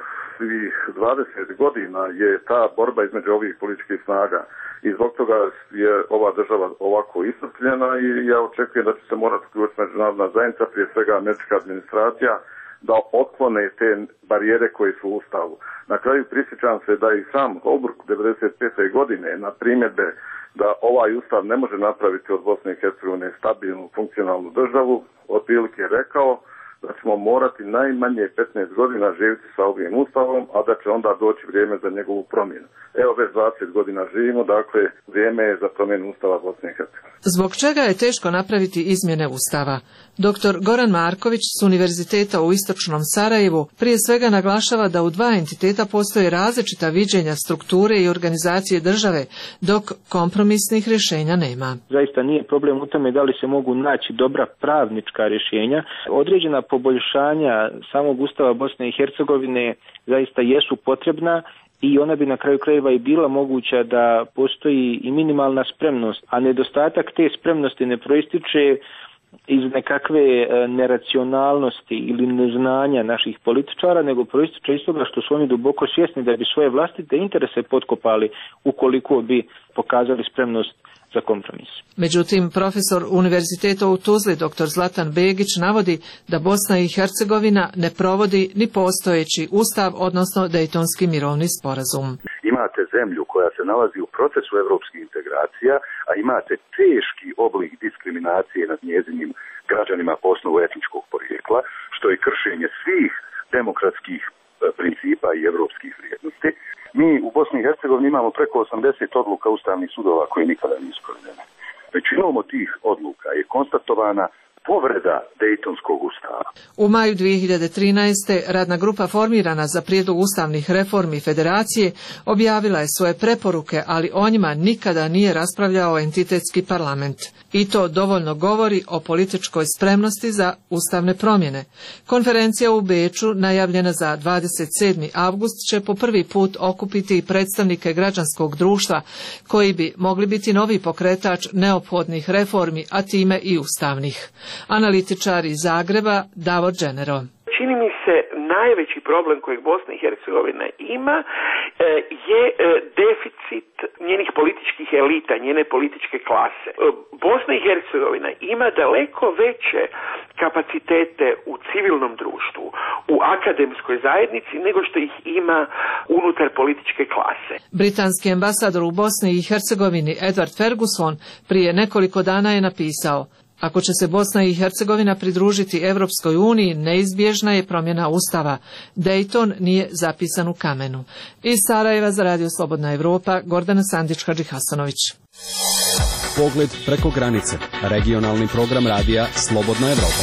20 godina je ta borba između ovih političkih snaga i zbog toga je ova država ovako iscrpljena i ja očekujem da će se morati uključiti međunarodna zajednica, prije svega američka administracija, da otklone te barijere koje su u ustavu. Na kraju prisjećam se da i sam Holbrooke 1995. godine na primjedbe da ovaj ustav ne može napraviti od Bosne i Hercegovine stabilnu, funkcionalnu državu, otprilike rekao da ćemo morati najmanje 15 godina živjeti sa ovim ustavom, a da će onda doći vrijeme za njegovu promjenu. Evo već 20 godina živimo, dakle vrijeme je za promjenu ustava Bosne i Hercegovine. Zbog čega je teško napraviti izmjene ustava? Dr. Goran Marković s Univerziteta u Istočnom Sarajevu prije svega naglašava da u dva entiteta postoje različita viđenja strukture i organizacije države, dok kompromisnih rješenja nema. Zaista nije problem u tome da li se mogu naći dobra pravnička rješenja. Određena poboljšanja samog ustava Bosne i Hercegovine zaista jesu potrebna i ona bi na kraju krajeva i bila moguća da postoji i minimalna spremnost, a nedostatak te spremnosti ne proističe iz nekakve neracionalnosti ili neznanja naših političara, nego proističe iz toga što su oni duboko svjesni da bi svoje vlastite interese potkopali ukoliko bi pokazali spremnost za kompromis. Međutim, profesor Univerziteta u Tuzli, dr. Zlatan Begić, navodi da Bosna i Hercegovina ne provodi ni postojeći ustav, odnosno Dejtonski mirovni sporazum. Imate zemlju koja se nalazi u procesu evropskih integracija, a imate teški oblik diskriminacije nad njezinim građanima po osnovu etničkog porijekla, što je kršenje svih demokratskih principa i evropskih vrijednosti. Mi u Bosni i Hercegovini imamo preko 80 odluka ustavnih sudova koje nikada nisu provedene. Većinom od tih odluka je konstatovana povreda Dejtonskog ustava. U maju 2013. radna grupa formirana za prijedlog ustavnih reformi Federacije objavila je svoje preporuke, ali o njima nikada nije raspravljao entitetski parlament. I to dovoljno govori o političkoj spremnosti za ustavne promjene. Konferencija u Beču, najavljena za 27. avgust, će po prvi put okupiti predstavnike građanskog društva, koji bi mogli biti novi pokretač neophodnih reformi, a time i ustavnih. Analitičar iz Zagreba Davor Dženero. Čini mi se najveći problem kojeg Bosna i Hercegovina ima je deficit njenih političkih elita, njene političke klase. Bosna i Hercegovina ima daleko veće kapacitete u civilnom društvu, u akademskoj zajednici, nego što ih ima unutar političke klase. Britanski ambasador u Bosni i Hercegovini Edward Ferguson prije nekoliko dana je napisao: ako će se Bosna i Hercegovina pridružiti Europskoj uniji, neizbježna je promjena ustava. Dejton nije zapisan u kamenu. Iz Sarajeva za Radio Slobodna Evropa, Gordana Sandić-Hadži-Hasanović. Pogled preko granice. Regionalni program radija Slobodna Evropa.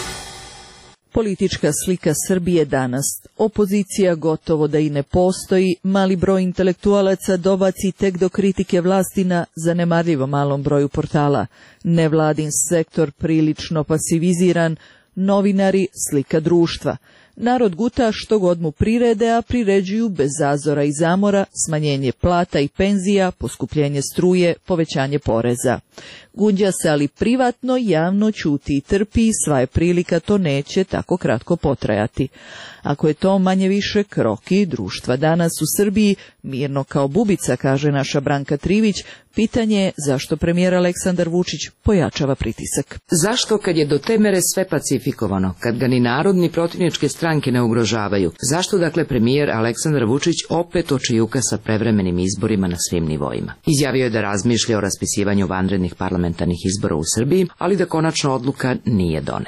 Politička slika Srbije danas. Opozicija gotovo da i ne postoji, mali broj intelektualaca dobaci tek do kritike vlasti na zanemarljivo malom broju portala. Nevladin sektor prilično pasiviziran, novinari slika društva. Narod guta što god mu prirede, a priređuju bez zazora i zamora smanjenje plata i penzija, poskupljenje struje, povećanje poreza. Gunđa se, ali privatno, javno ćuti i trpi, sva je prilika, to neće tako kratko potrajati. Ako je to manje više kroki društva danas u Srbiji, mirno kao bubica, kaže naša Branka Trivić, pitanje je zašto premijer Aleksandar Vučić pojačava pritisak. Zašto, kad je do te mere sve pacifikovano, kad ga ni narod ni protivničke stranke ne ugrožavaju, zašto dakle premijer Aleksandar Vučić opet očajuka sa prevremenim izborima na svim nivoima? Izjavio je da razmišlja o raspisivanju vanrednih parlamentarnih izbora u Srbiji, ali da konačna odluka nije doneta.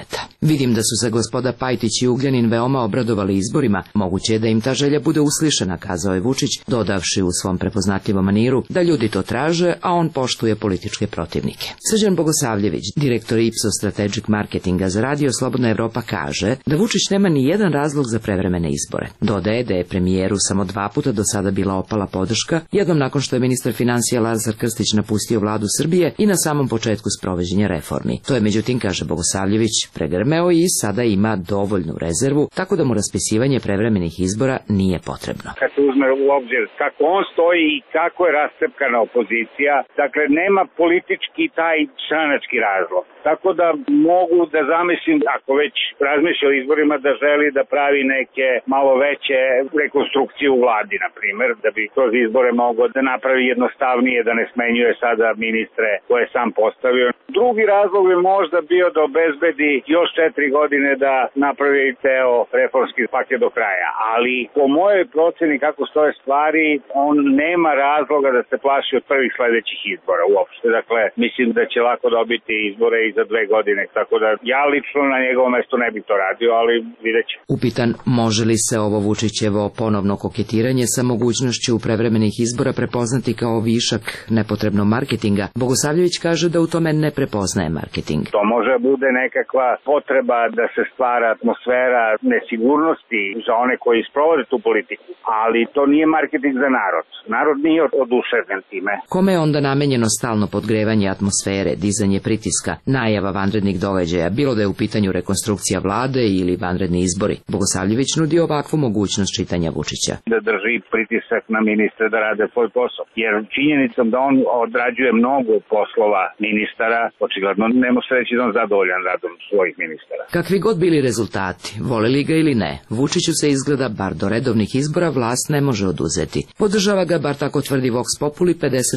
Vidim da su se gospoda Pajtić i Ugljanin veoma obradovali izborima, moguće je da im ta želja bude uslišena, kazao je Vučić, dodavši u svom prepoznatljivom maniru da ljudi to traže, a on poštuje političke protivnike. Srđan Bogosavljević, direktor Ipsos Strategic Marketinga za Radio Slobodna Evropa, kaže da Vučić nema ni jedan razlog za prevremene izbore. Dodaje da je premijeru samo 2 puta do sada bila opala podrška, jednom nakon što je ministar financija Lazar Krstić napustio vladu Srbije i na samom početku sprovođenja reformi. To je međutim, kaže Bogosavljević, pregrmeo i sada ima dovoljnu rezervu, tako da mu raspisivanje prevremenih izbora nije potrebno. Kad se uzme u obzir kako on stoji i kako je rascepkana opozicija, dakle nema politički taj stranački razlog. Tako da mogu da zamislim, ako već razmišlja o izborima, da želi da pravi neke malo veće rekonstrukcije u vladi, na primjer, da bi kroz izbore mogao da napravi jednostavnije, da ne smenjuje sada ministre koje je sam postavio. Drugi razlog bi možda bio da obezbedi još 4 godine da napravi ceo reformski paket do kraja. Ali po mojoj proceni kako stoje stvari, on nema razloga da se plaši od prvih sledećih izbora uopšte. Dakle, mislim da će lako dobiti izbore i za 2 godine. Tako da ja lično na njegovom mestu ne bih to radio, ali vidjet ću. Upitan može li se ovo Vučićevo ponovno koketiranje sa mogućnošću prevremenih izbora prepoznati kao višak nepotrebnog marketinga, Bogosavljević kaže da u tome ne prepoznaje marketing. To može bude nekakva potreba da se stvara atmosfera nesigurnosti za one koji sprovode tu politiku, ali to nije marketing za narod. Narod nije oduševljen time. Kome je onda namenjeno stalno podgrevanje atmosfere, dizanje pritiska, najava vanrednih događaja, bilo da je u pitanju rekonstrukcija vlade ili vanredni izbori? Bogosavljević nudi ovakvu mogućnost čitanja Vučića. Da drži pritisak na ministre da rade svoj posao. Jer činjenicom da on odrađuje mnogo poslova ministara, očigledno ne može reći da on zadovoljan radom svojih ministara. Kakvi god bili rezultati, voleli ga ili ne, Vučiću se izgleda bar do redovnih izbora vlast ne može oduzeti. Podržava ga, bar tako tvrdi Vox Populi,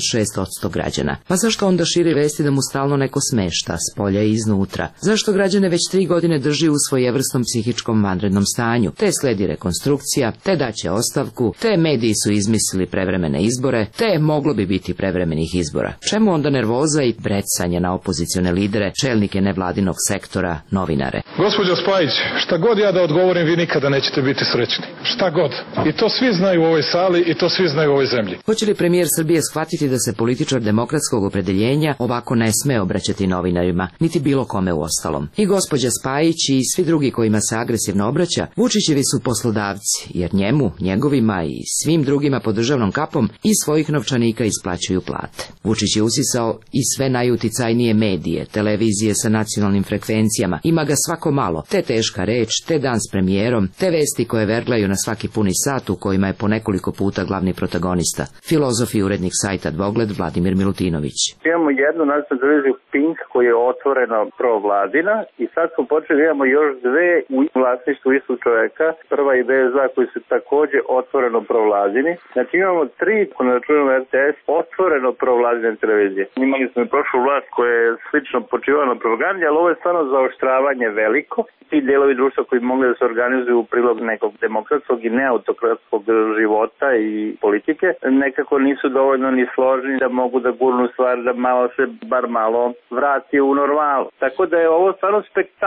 56% građana. Pa zašto onda širi vesti da mu stalno neko smešta, s polja i iznutra? Zašto građane već 3 godine drži u svojevrsnom psihičkom vanrednom stanju? Te sledi rekonstrukcija, te daće ostavku, te mediji su izmislili prevremene izbore, te moglo bi biti prevremenih izbora. Čemu onda nervoza i brecanje na opozicione lidere, čelnike nevladinog sektora, novinare? Gospođo Spajić, šta god ja da odgovorim, vi nikada nećete biti srećni. Šta god. I to svi znaju u ovoj sali i to svi znaju u ovoj zemlji. Hoće li premijer Srbije shvatiti da se političar demokratskog opredeljenja ovako ne sme obraćati novinarima, niti bilo kome u ostalom? I gospođa Spajić i svi drugi kojima se agresivno obraća, Vučićevi su poslodavci, jer njemu, njegovima i svim drugima pod državnom kapom iz svojih novčanika isplaćuju plate. Vučić je usisao i sve najuticajnije medije, televizije sa nacionalnim frekvencijama, ima ga svako malo, te teška reč, te dan s premijerom, te vesti koje verglaju na svaki puni sat u kojima je po nekoliko puta glavni protagonista. Filozof i urednik sajta Dvogled Vladimir Milutinović. Imamo jednu nacionalnu televiziju Pink koja je otvoreno provladina i sad smo počeli, imamo još 2 u vlasništvu istog čoveka. Prva i BSA koji su takođe otvoreno provladini. Znači imamo 3, ako ne računamo RTS, otvoreno provladine televizije. Imali smo i prošlu vlast koja je slično počivala na propagandi, ali ovo je stvarno zaoštravanje veliko. Ti delovi društva koji mogli da se organizuju u prilog nekog demokratskog i neautokratskog života i politike, nekako nisu dovoljno ni složni da mogu da gurnu stvar, da malo se bar malo vrati u normalu. Tako da je ovo stvarno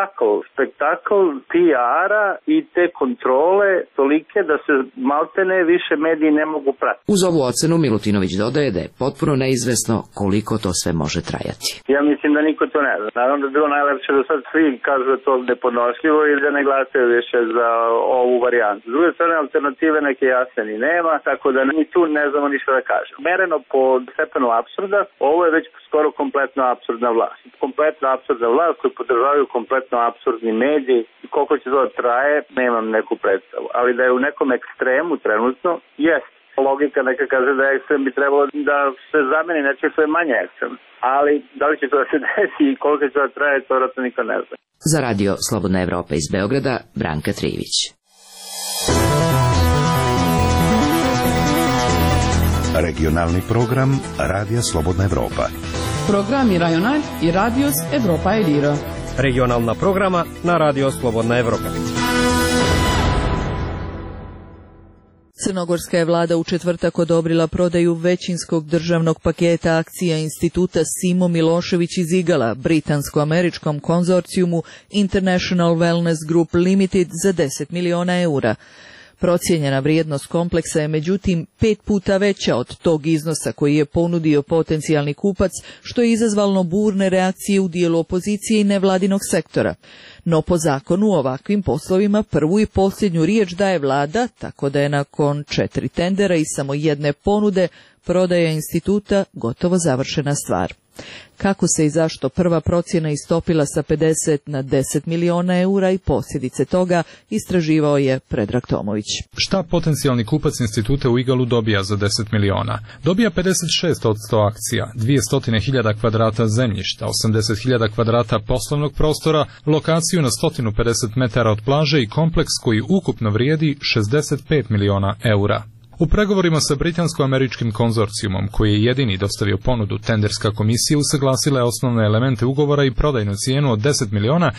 spektakl PR-a i te kontrole tolike da se maltene više mediji ne mogu pratiti. Uz ovu ocenu Milutinović dodaje da je potpuno neizvesno koliko to sve može trajati. Ja mislim da niko to ne zna. Naravno da je bilo najlepše da sad svi kažu da to nepodnošljivo ili da ne glasaju više za ovu varijantu. S druge strane, alternative neke jasne ni nema, tako da ni tu ne znamo ništa da kažemo. Mereno po stepenu apsurda, ovo je već skoro kompletno apsurdna vlast. Kompletno apsurdna vlast koju podržavaju kompletno apsurdni mediji. Koliko će to da traje, nemam neku predstavu. Ali da je u nekom ekstremu trenutno, jest. Logika neka kaže da ekstrem bi trebalo da se zameni nečeg što je manje ekstrem. Ali da li će to da se desi i koliko će to da traje, to vratno niko ne zna. Za Radio Slobodna Evropa iz Beograda, Branka Trivić. Regionalni program Radija Slobodna Evropa. Programi Rajonal i Radios Evropa Elira. Regionalna programa na Radio Slobodna Evropa. Crnogorska je vlada u četvrtak odobrila prodaju većinskog državnog paketa akcija instituta Simo Milošević iz Igala, britansko-američkom konzorcijumu International Wellness Group Limited za 10 miliona eura. Procijenjena vrijednost kompleksa je međutim 5 puta veća od tog iznosa koji je ponudio potencijalni kupac, što je izazvalo burne reakcije u dijelu opozicije i nevladinog sektora. No po zakonu u ovakvim poslovima prvu i posljednju riječ daje vlada, tako da je nakon 4 tendera i samo jedne ponude prodaja instituta gotovo završena stvar. Kako se i zašto prva procjena istopila sa 50 na 10 miliona eura i posljedice toga istraživao je Predrag Tomović. Šta potencijalni kupac instituta u Igalu dobija za 10 miliona? Dobija 56% akcija, 200.000 kvadrata zemljišta, 80.000 kvadrata poslovnog prostora, lokaciju na 150 metara od plaže i kompleks koji ukupno vrijedi 65 miliona eura. U pregovorima sa britansko-američkim konzorcijumom, koji je jedini dostavio ponudu, tenderska komisija usaglasila je osnovne elemente ugovora i prodajnu cijenu od 10 miliona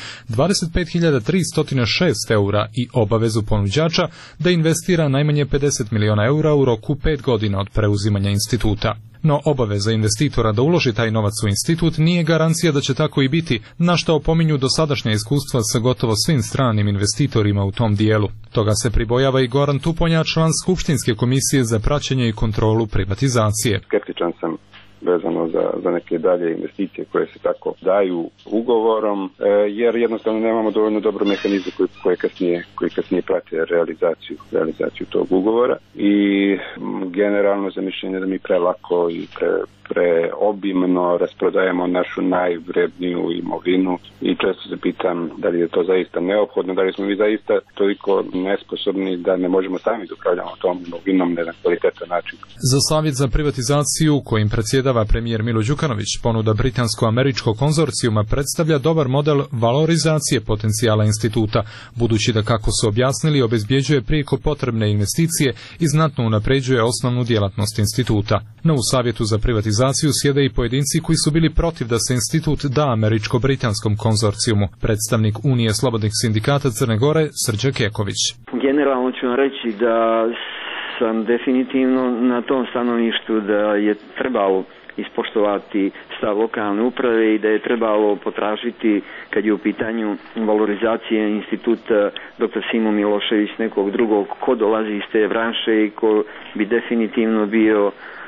25.306 eura i obavezu ponuđača da investira najmanje 50 miliona eura u roku 5 godina od preuzimanja instituta. No obaveza investitora da uloži taj novac u institut nije garancija da će tako i biti, na što opominju dosadašnja iskustva sa gotovo svim stranim investitorima u tom dijelu. Toga se pribojava i Goran Tuponja, član Skupštinske komisije za praćenje i kontrolu privatizacije. Skeptičan sam vezano za neke dalje investicije koje se tako daju ugovorom, jer jednostavno nemamo dovoljno dobro mehanizme koji kasnije prate realizaciju tog ugovora i generalno za mišljenje da mi prelako i preobimno rasprodajemo našu najvredniju imovinu i često se pitam da li je to zaista neophodno, da li smo mi zaista toliko nesposobni da ne možemo sami da upravljamo tom imovinom na jedan kvalitetan način. Za savjet za privatizaciju kojim predsjedava premijer Milo Đukanović, ponuda britansko-američkog konzorcijuma predstavlja dobar model valorizacije potencijala instituta, budući da, kako su objasnili, obezbjeđuje prijeko potrebne investicije i znatno unapređuje osnovnu djelatnost instituta. No u savjetu za privatizaciju sjede i pojedinci koji su bili protiv da se institut da američko-britanskom konzorcijumu. Predstavnik Unije slobodnih sindikata Crne Gore, Srđan Keković. Generalno ću vam reći da sam definitivno na tom stanovištu da je trebalo ispoštovati stav lokalne uprave i da je trebalo potražiti, kad je u pitanju valorizacije instituta dr. Simo Milošević, nekog drugog ko dolazi iz te branše i ko bi definitivno bio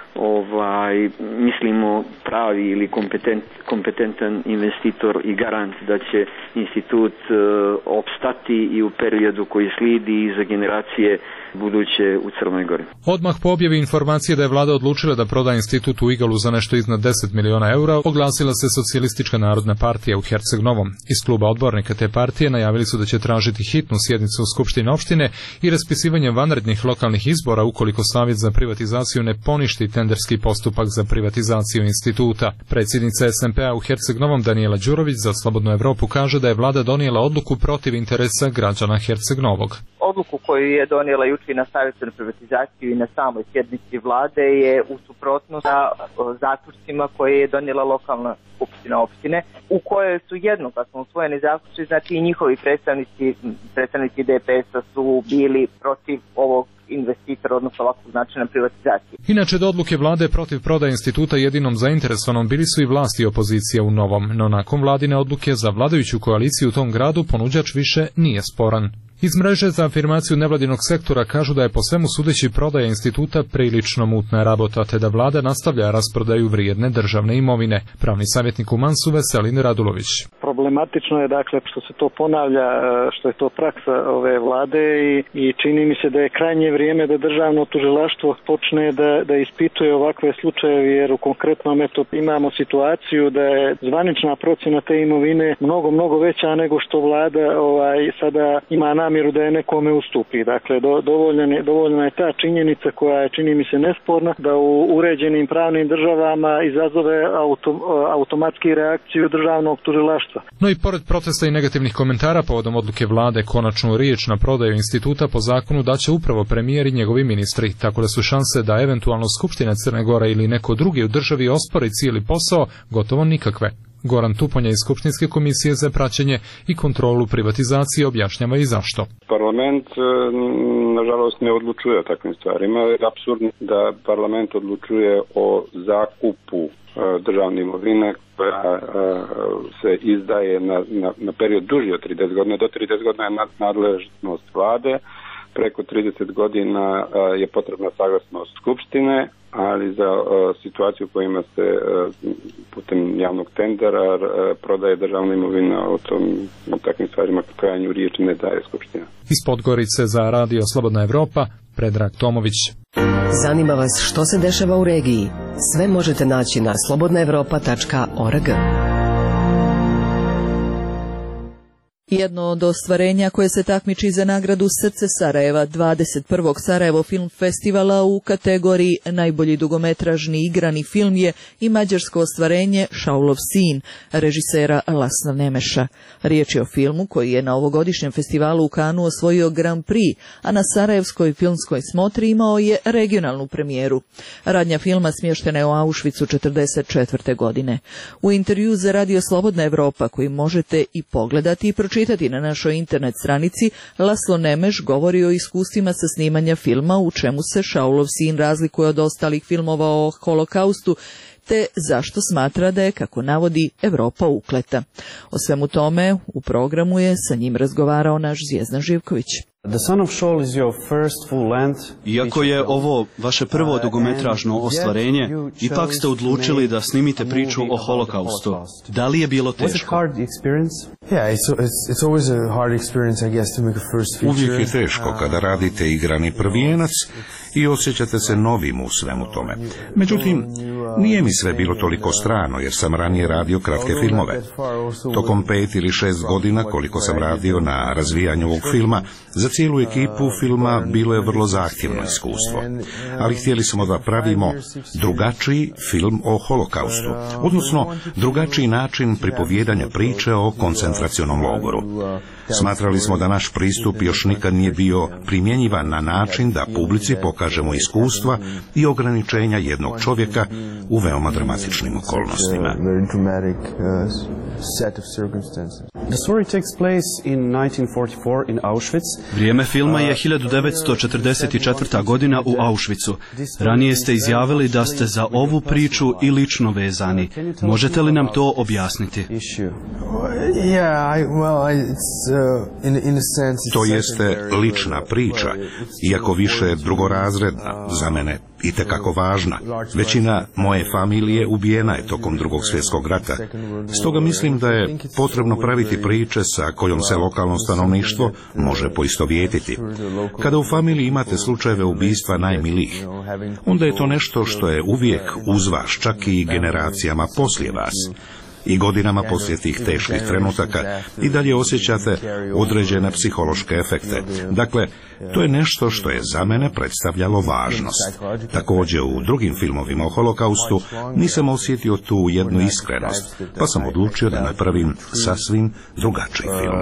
mislimo pravi ili kompetentan investitor i garant da će institut opstati i u periodu koji slijedi za generacije buduće u Crnoj Gori. Odmah po objavi informacije da je vlada odlučila da proda institut u Igalu za nešto iznad 10 miliona eura, oglasila se Socijalistička narodna partija u Herceg Novom. Iz kluba odbornika te partije najavili su da će tražiti hitnu sjednicu Skupštine opštine i raspisivanje vanrednih lokalnih izbora ukoliko Savjet za privatizaciju ne poništi tenderski postupak za privatizaciju instituta. Predsjednica SMP-a u Herceg Novom Danijela Đurović za Slobodnu Evropu kaže da je vlada donijela odluku protiv interesa građana Herceg Novog. Odluku koju je donijela jučer na Savjetu za privatizaciju i na samoj sjednici vlade je u suprotnosti sa zaključcima koje je donijela lokalna skupština opštine, u kojoj su jednoglasno usvojeni zaključci, znači i njihovi predstavnici DPS-a su bili protiv ovog investitora, odnosno ovakvog načina privatizacije. Inače, do odluke vlade protiv prodaje instituta jedinom zainteresovanom bili su i vlasti i opozicija u Novom, no nakon vladine odluke za vladajuću koaliciju u tom gradu ponuđač više nije sporan. Iz mreže za afirmaciju nevladinog sektora kažu da je po svemu sudeći prodaja instituta prilično mutna rabota, te da vlada nastavlja rasprodaju vrijedne državne imovine. Pravni savjetnik u Mansu Veselin Radulović. Problematično je dakle što se to ponavlja, što je to praksa ove vlade i čini mi se da je krajnje vrijeme da državno tužilaštvo počne da ispituje ovakve slučajeve, jer u konkretnom imamo situaciju da je zvanična procjena te imovine mnogo veća nego što vlada sada ima namjeru da je nekome ustupi. Dakle, dovoljna je ta činjenica koja je, čini mi se, nesporna, da u uređenim pravnim državama izazove automatski reakciju državnog tužilaštva. No i pored protesta i negativnih komentara povodom odluke vlade, konačnu riječ na prodaju instituta po zakonu daće upravo premijer i njegovi ministri, tako da su šanse da eventualno Skupština Crne Gore ili neko drugi u državi ospori cijeli posao gotovo nikakve. Goran Tuponja iz Skupštinske komisije za praćenje i kontrolu privatizacije objašnjava i zašto. Parlament, nažalost, ne odlučuje o takvim stvarima. Apsurdno da parlament odlučuje o zakupu državne imovine koja se izdaje na period duži od 30 godina. Do 30 godina je nadležnost vlade, preko 30 godina je potrebna saglasnost Skupštine, ali za situaciju u kojima se putem javnog tendera prodaje državna imovina, o takvim stvarima kajanju riječi ne daje Skupština. Iz Podgorice za Radio Slobodna Evropa, Predrag Tomović. Zanima vas što se dešava u regiji? Sve možete naći na slobodnaevropa.org. Jedno od ostvarenja koje se takmiči za nagradu Srce Sarajeva 21. Sarajevo Film Festivala u kategoriji najbolji dugometražni igrani film je i mađarsko ostvarenje Šaulov sin, režisera Lasna Nemeša. Riječ je o filmu koji je na ovogodišnjem festivalu u Kanu osvojio Grand Prix, a na Sarajevskoj filmskoj smotri imao je regionalnu premijeru. Radnja filma smještena je u Auschwitzu 1944. godine. U intervju za Radio Slobodna Evropa, koji možete i pogledati i pročitati na našoj internet stranici, Laslo Nemeš govori o iskustvima sa snimanja filma, u čemu se Šaulov sin razlikuje od ostalih filmova o holokaustu, te zašto smatra da je, kako navodi, Evropa ukleta. O svemu tome u programu je sa njim razgovarao naš Zvijezdan Živković. Iako je ovo vaše prvo dugometražno ostvarenje, ipak ste odlučili da snimite priču o holokaustu. Da li je bilo teško? Uvijek je teško kada radite igrani prvijenac i osjećate se novim u svemu tome. Međutim, nije mi sve bilo toliko strano, jer sam ranije radio kratke filmove. Tokom 5 ili 6 godina koliko sam radio na razvijanju ovog filma, za cijelu ekipu filma bilo je vrlo zahtjevno iskustvo. Ali htjeli smo da pravimo drugačiji film o holokaustu, odnosno drugačiji način pripovijedanja priče o koncentracionom logoru. Smatrali smo da naš pristup još nikad nije bio primjenjivan na način da publici pokažemo iskustva i ograničenja jednog čovjeka u veoma dramatičnim okolnostima. Vrijeme filma je 1944. godina u Auschwitzu. Ranije ste izjavili da ste za ovu priču i lično vezani. Možete li nam to objasniti? To jeste lična priča, iako više drugorazredna, za mene itekako važna. Većina moje familije ubijena je tokom Drugog svjetskog rata. Stoga mislim da je potrebno praviti priče sa kojom se lokalno stanovništvo može poistovjetiti. Kada u familiji imate slučajeve ubistva najmilijih, onda je to nešto što je uvijek uz vas, čak i generacijama poslije vas. I godinama poslije tih teških trenutaka i dalje osjećate određene psihološke efekte. Dakle, to je nešto što je za mene predstavljalo važnost. Također u drugim filmovima o holokaustu nisam osjetio tu jednu iskrenost, pa sam odlučio da napravim sasvim drugačiji film.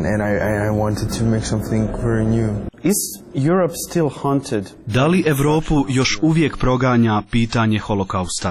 Da li Europu još uvijek proganja pitanje holokausta?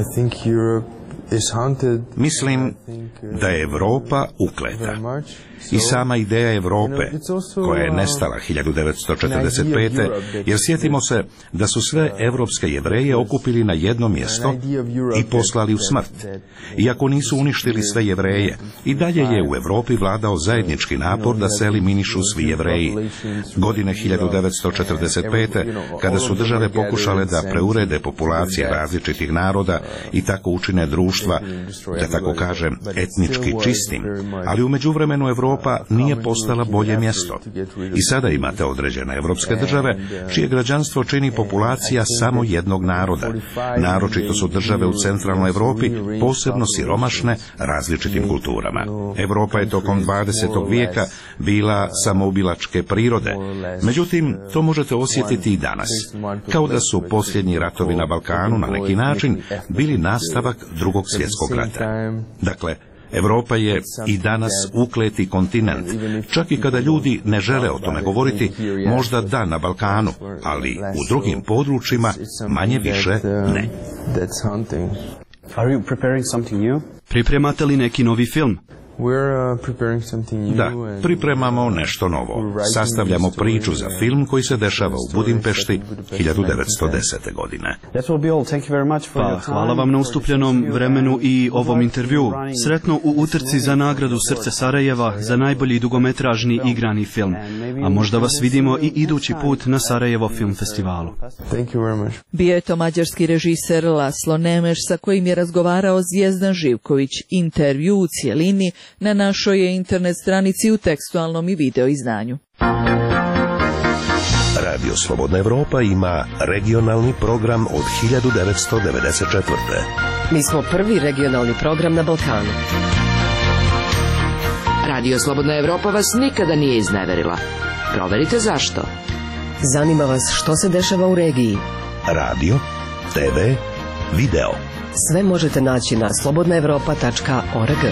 Mislim da je Europa ukleta. I sama ideja Europe, koja je nestala 1945. jer sjetimo se da su sve evropske Jevreje okupili na jedno mjesto i poslali u smrt. Iako nisu uništili sve Jevreje, i dalje je u Europi vladao zajednički napor da se eliminišu svi Jevreji. Godine 1945. kada su države pokušale da preurede populacije različitih naroda i tako učine društva, da tako kažem, etnički čistim, ali u međuvremenu Europa nije postala bolje mjesto. I sada imate određene evropske države čije građanstvo čini populacija samo jednog naroda. Naročito su države u centralnoj Europi posebno siromašne različitim kulturama. Europa je tokom 20. vijeka bila samoubilačke prirode. Međutim, to možete osjetiti i danas. Kao da su posljednji ratovi na Balkanu na neki način bili nastavak Drugog svjetskog rata. Dakle, Europa je i danas ukleti kontinent, čak i kada ljudi ne žele o tome govoriti, možda da na Balkanu, ali u drugim područjima manje više ne. Pripremate li neki novi film? Da, pripremamo nešto novo. Sastavljamo priču za film koji se dešava u Budimpešti 1910. godine. Pa, hvala vam na ustupljenom vremenu i ovom intervju. Sretno u utrci za nagradu Srce Sarajeva za najbolji dugometražni igrani film. A možda vas vidimo i idući put na Sarajevo film festivalu. Bio je to mađarski režiser Laslo Nemeš sa kojim je razgovarao Zvijezdan Živković. Intervju u cijelini na našoj je internet stranici u tekstualnom i video izdanju. Radio Slobodna Evropa ima regionalni program od 1994. Mi smo prvi regionalni program na Balkanu. Radio Slobodna Evropa vas nikada nije izneverila. Proverite zašto. Zanima vas što se dešava u regiji. Radio, TV, video. Sve možete naći na slobodnaevropa.org.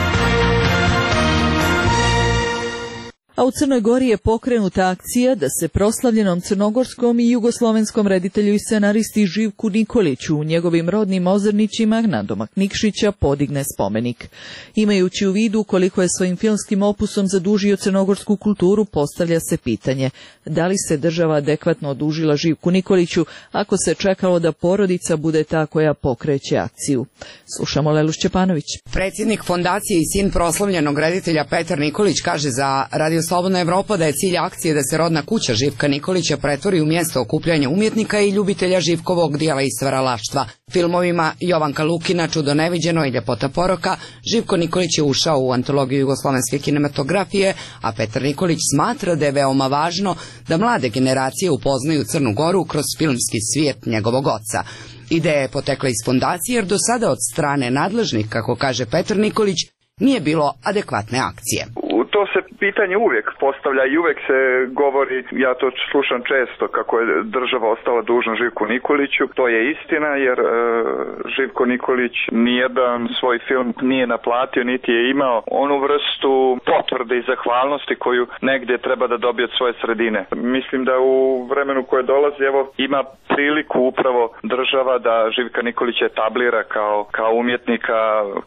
A u Crnoj Gori je pokrenuta akcija da se proslavljenom crnogorskom i jugoslovenskom reditelju i scenaristi Živku Nikoliću u njegovim rodnim Ozrnićima nadomak Nikšića podigne spomenik. Imajući u vidu koliko je svojim filmskim opusom zadužio crnogorsku kulturu, postavlja se pitanje da li se država adekvatno odužila Živku Nikoliću ako se čekalo da porodica bude ta koja pokreće akciju. Slušamo Lelu Šćepanović. Predsjednik fondacije i sin proslavljenog reditelja Petar Nikolić kaže za Radio Slobodna Evropa da je cilj akcije da se rodna kuća Živka Nikolića pretvori u mjesto okupljanja umjetnika i ljubitelja Živkovog dijela i stvaralaštva. Filmovima Jovanka Lukina, Čudo neviđeno i Ljepota poroka, Živko Nikolić je ušao u antologiju jugoslovenske kinematografije, a Petar Nikolić smatra da je veoma važno da mlade generacije upoznaju Crnu Goru kroz filmski svijet njegovog oca. Ideja je potekla iz fondacije jer do sada od strane nadležnih, kako kaže Petar Nikolić, nije bilo adekvatne akcije. To se pitanje uvijek postavlja i uvijek se govori, ja to slušam često, kako je država ostala dužna Živku Nikoliću. To je istina jer Živko Nikolić nijedan svoj film nije naplatio, niti je imao onu vrstu potvrde i zahvalnosti koju negdje treba da dobije od svoje sredine. Mislim da u vremenu koje dolazi, evo, ima priliku upravo država da Živka Nikolića etablira kao umjetnika,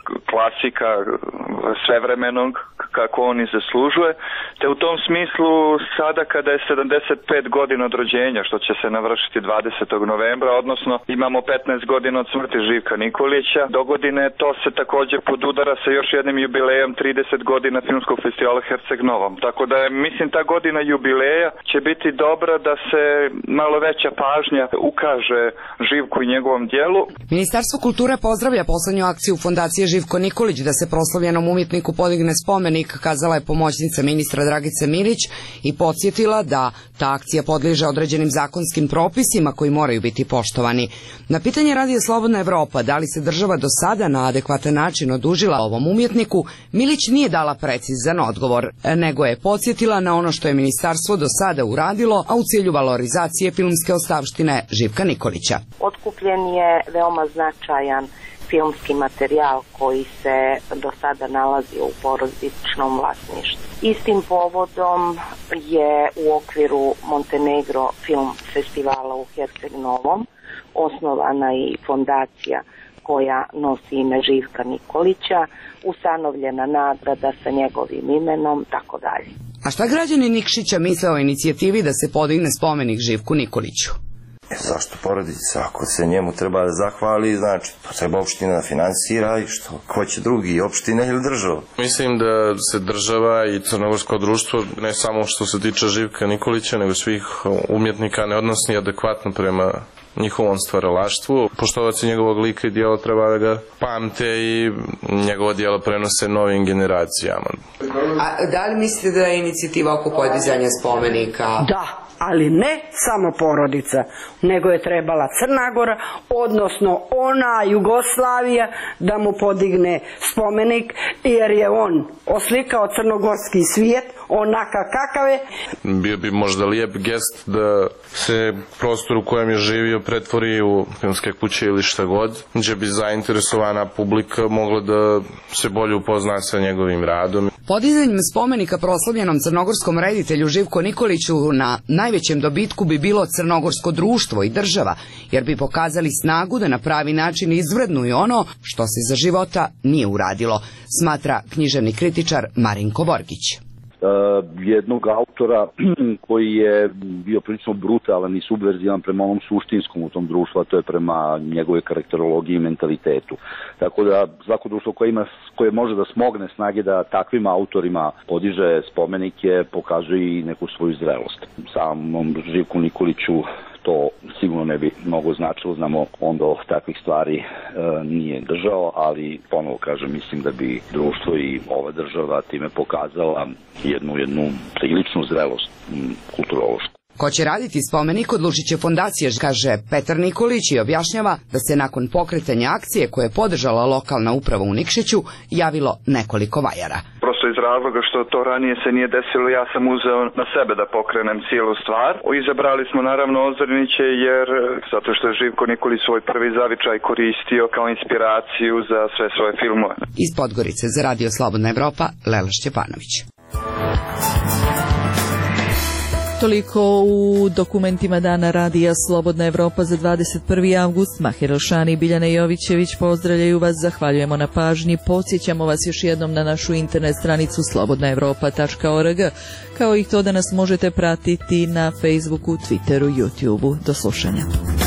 klasika svevremenog, kako on i zaslužuje, te u tom smislu sada kada je 75 godina od rođenja, što će se navršiti 20. novembra, odnosno imamo 15 godina od smrti Živka Nikolića, dogodine to se također podudara sa još jednim jubilejem 30 godina Filmskog festivala Herceg Novom. Tako da mislim ta godina jubileja će biti dobra da se malo veća pažnja ukaže Živku i njegovom dijelu. Ministarstvo kulture pozdravlja poslednju akciju fondacije Živko Nikolić da se proslavljenom umjetniku podigne spomenik, kazala je pomoćnica ministra Dragica Milić i podsjetila da ta akcija podliježe određenim zakonskim propisima koji moraju biti poštovani. Na pitanje Radija Slobodna Evropa da li se država do sada na adekvatan način odužila ovom umjetniku, Milić nije dala precizan odgovor, nego je podsjetila na ono što je ministarstvo do sada uradilo, a u cilju valorizacije filmske ostavštine Živka Nikolića. Otkupljen je veoma značajan filmski materijal koji se do sada nalazio u porodičnom vlasništvu. Istim povodom je u okviru Montenegro film festivala u Herceg Novom osnovana i fondacija koja nosi ime Živka Nikolića, ustanovljena nagrada sa njegovim imenom, tako dalje. A šta građani Nikšića misle o inicijativi da se podigne spomenik Živku Nikoliću? Zašto porodica? Ako se njemu treba da zahvali, znači to treba opština da finansira i što? Ko će drugi, opština ili država? Mislim da se država i crnogorsko društvo, ne samo što se tiče Živka Nikolića, nego svih umjetnika ne odnosi adekvatno prema njihovom stvaralaštvu. Poštovaci njegovog lika i dijela treba da ga pamte i njegovo dijelo prenose novim generacijama. A da li mislite da je inicijativa oko podizanja spomenika? Da, ali ne samo porodica, nego je trebala Crna Gora, odnosno ona Jugoslavija, da mu podigne spomenik, jer je on oslikao crnogorski svijet onaka kakav je. Bio bi možda lijep gest da se prostor u kojem je živio pretvori u filmske kuće ili šta god, gdje bi zainteresovana publika mogla da se bolje upozna sa njegovim radom. Podizanjem spomenika proslavljenom crnogorskom reditelju Živku Nikoliću na najvećem dobitku bi bilo crnogorsko društvo i država, jer bi pokazali snagu da na pravi način izvrednuju ono što se za života nije uradilo, smatra književni kritičar Marinko Borgić. Jednog autora koji je bio prilično brutalan i subverzivan prema onom suštinskom u tom društvu, a to je prema njegove karakterologiji i mentalitetu. Tako da svako društvo koje može da smogne snage da takvim autorima podiže spomenike, pokazuje i neku svoju zrelost. Samom Živku Nikoliću to sigurno ne bi mnogo značilo, znamo onda takvih stvari nije držao, ali ponovo kažem, mislim da bi društvo i ova država time pokazala jednu priličnu zrelost kulturološku. Ko će raditi spomenik odlučit će fondacija, kaže Petar Nikolić i objašnjava da se nakon pokretanja akcije koje je podržala lokalna uprava u Nikšiću javilo nekoliko vajara. Prosto iz razloga što to ranije se nije desilo, ja sam uzeo na sebe da pokrenem cijelu stvar. Izabrali smo naravno Ozorniće jer zato što je Živko Nikolić svoj prvi zavičaj koristio kao inspiraciju za sve svoje filmove. Iz Podgorice za Radio Slobodna Evropa, Lela Šćepanović. Toliko u dokumentima Dana Radija Slobodna Evropa za 21. avgust. Mahir Elšani i Biljana Jovićević pozdravljaju vas, zahvaljujemo na pažnji. Podsjećamo vas još jednom na našu internet stranicu slobodnaevropa.org, kao i to da nas možete pratiti na Facebooku, Twitteru, YouTubeu. Do slušanja.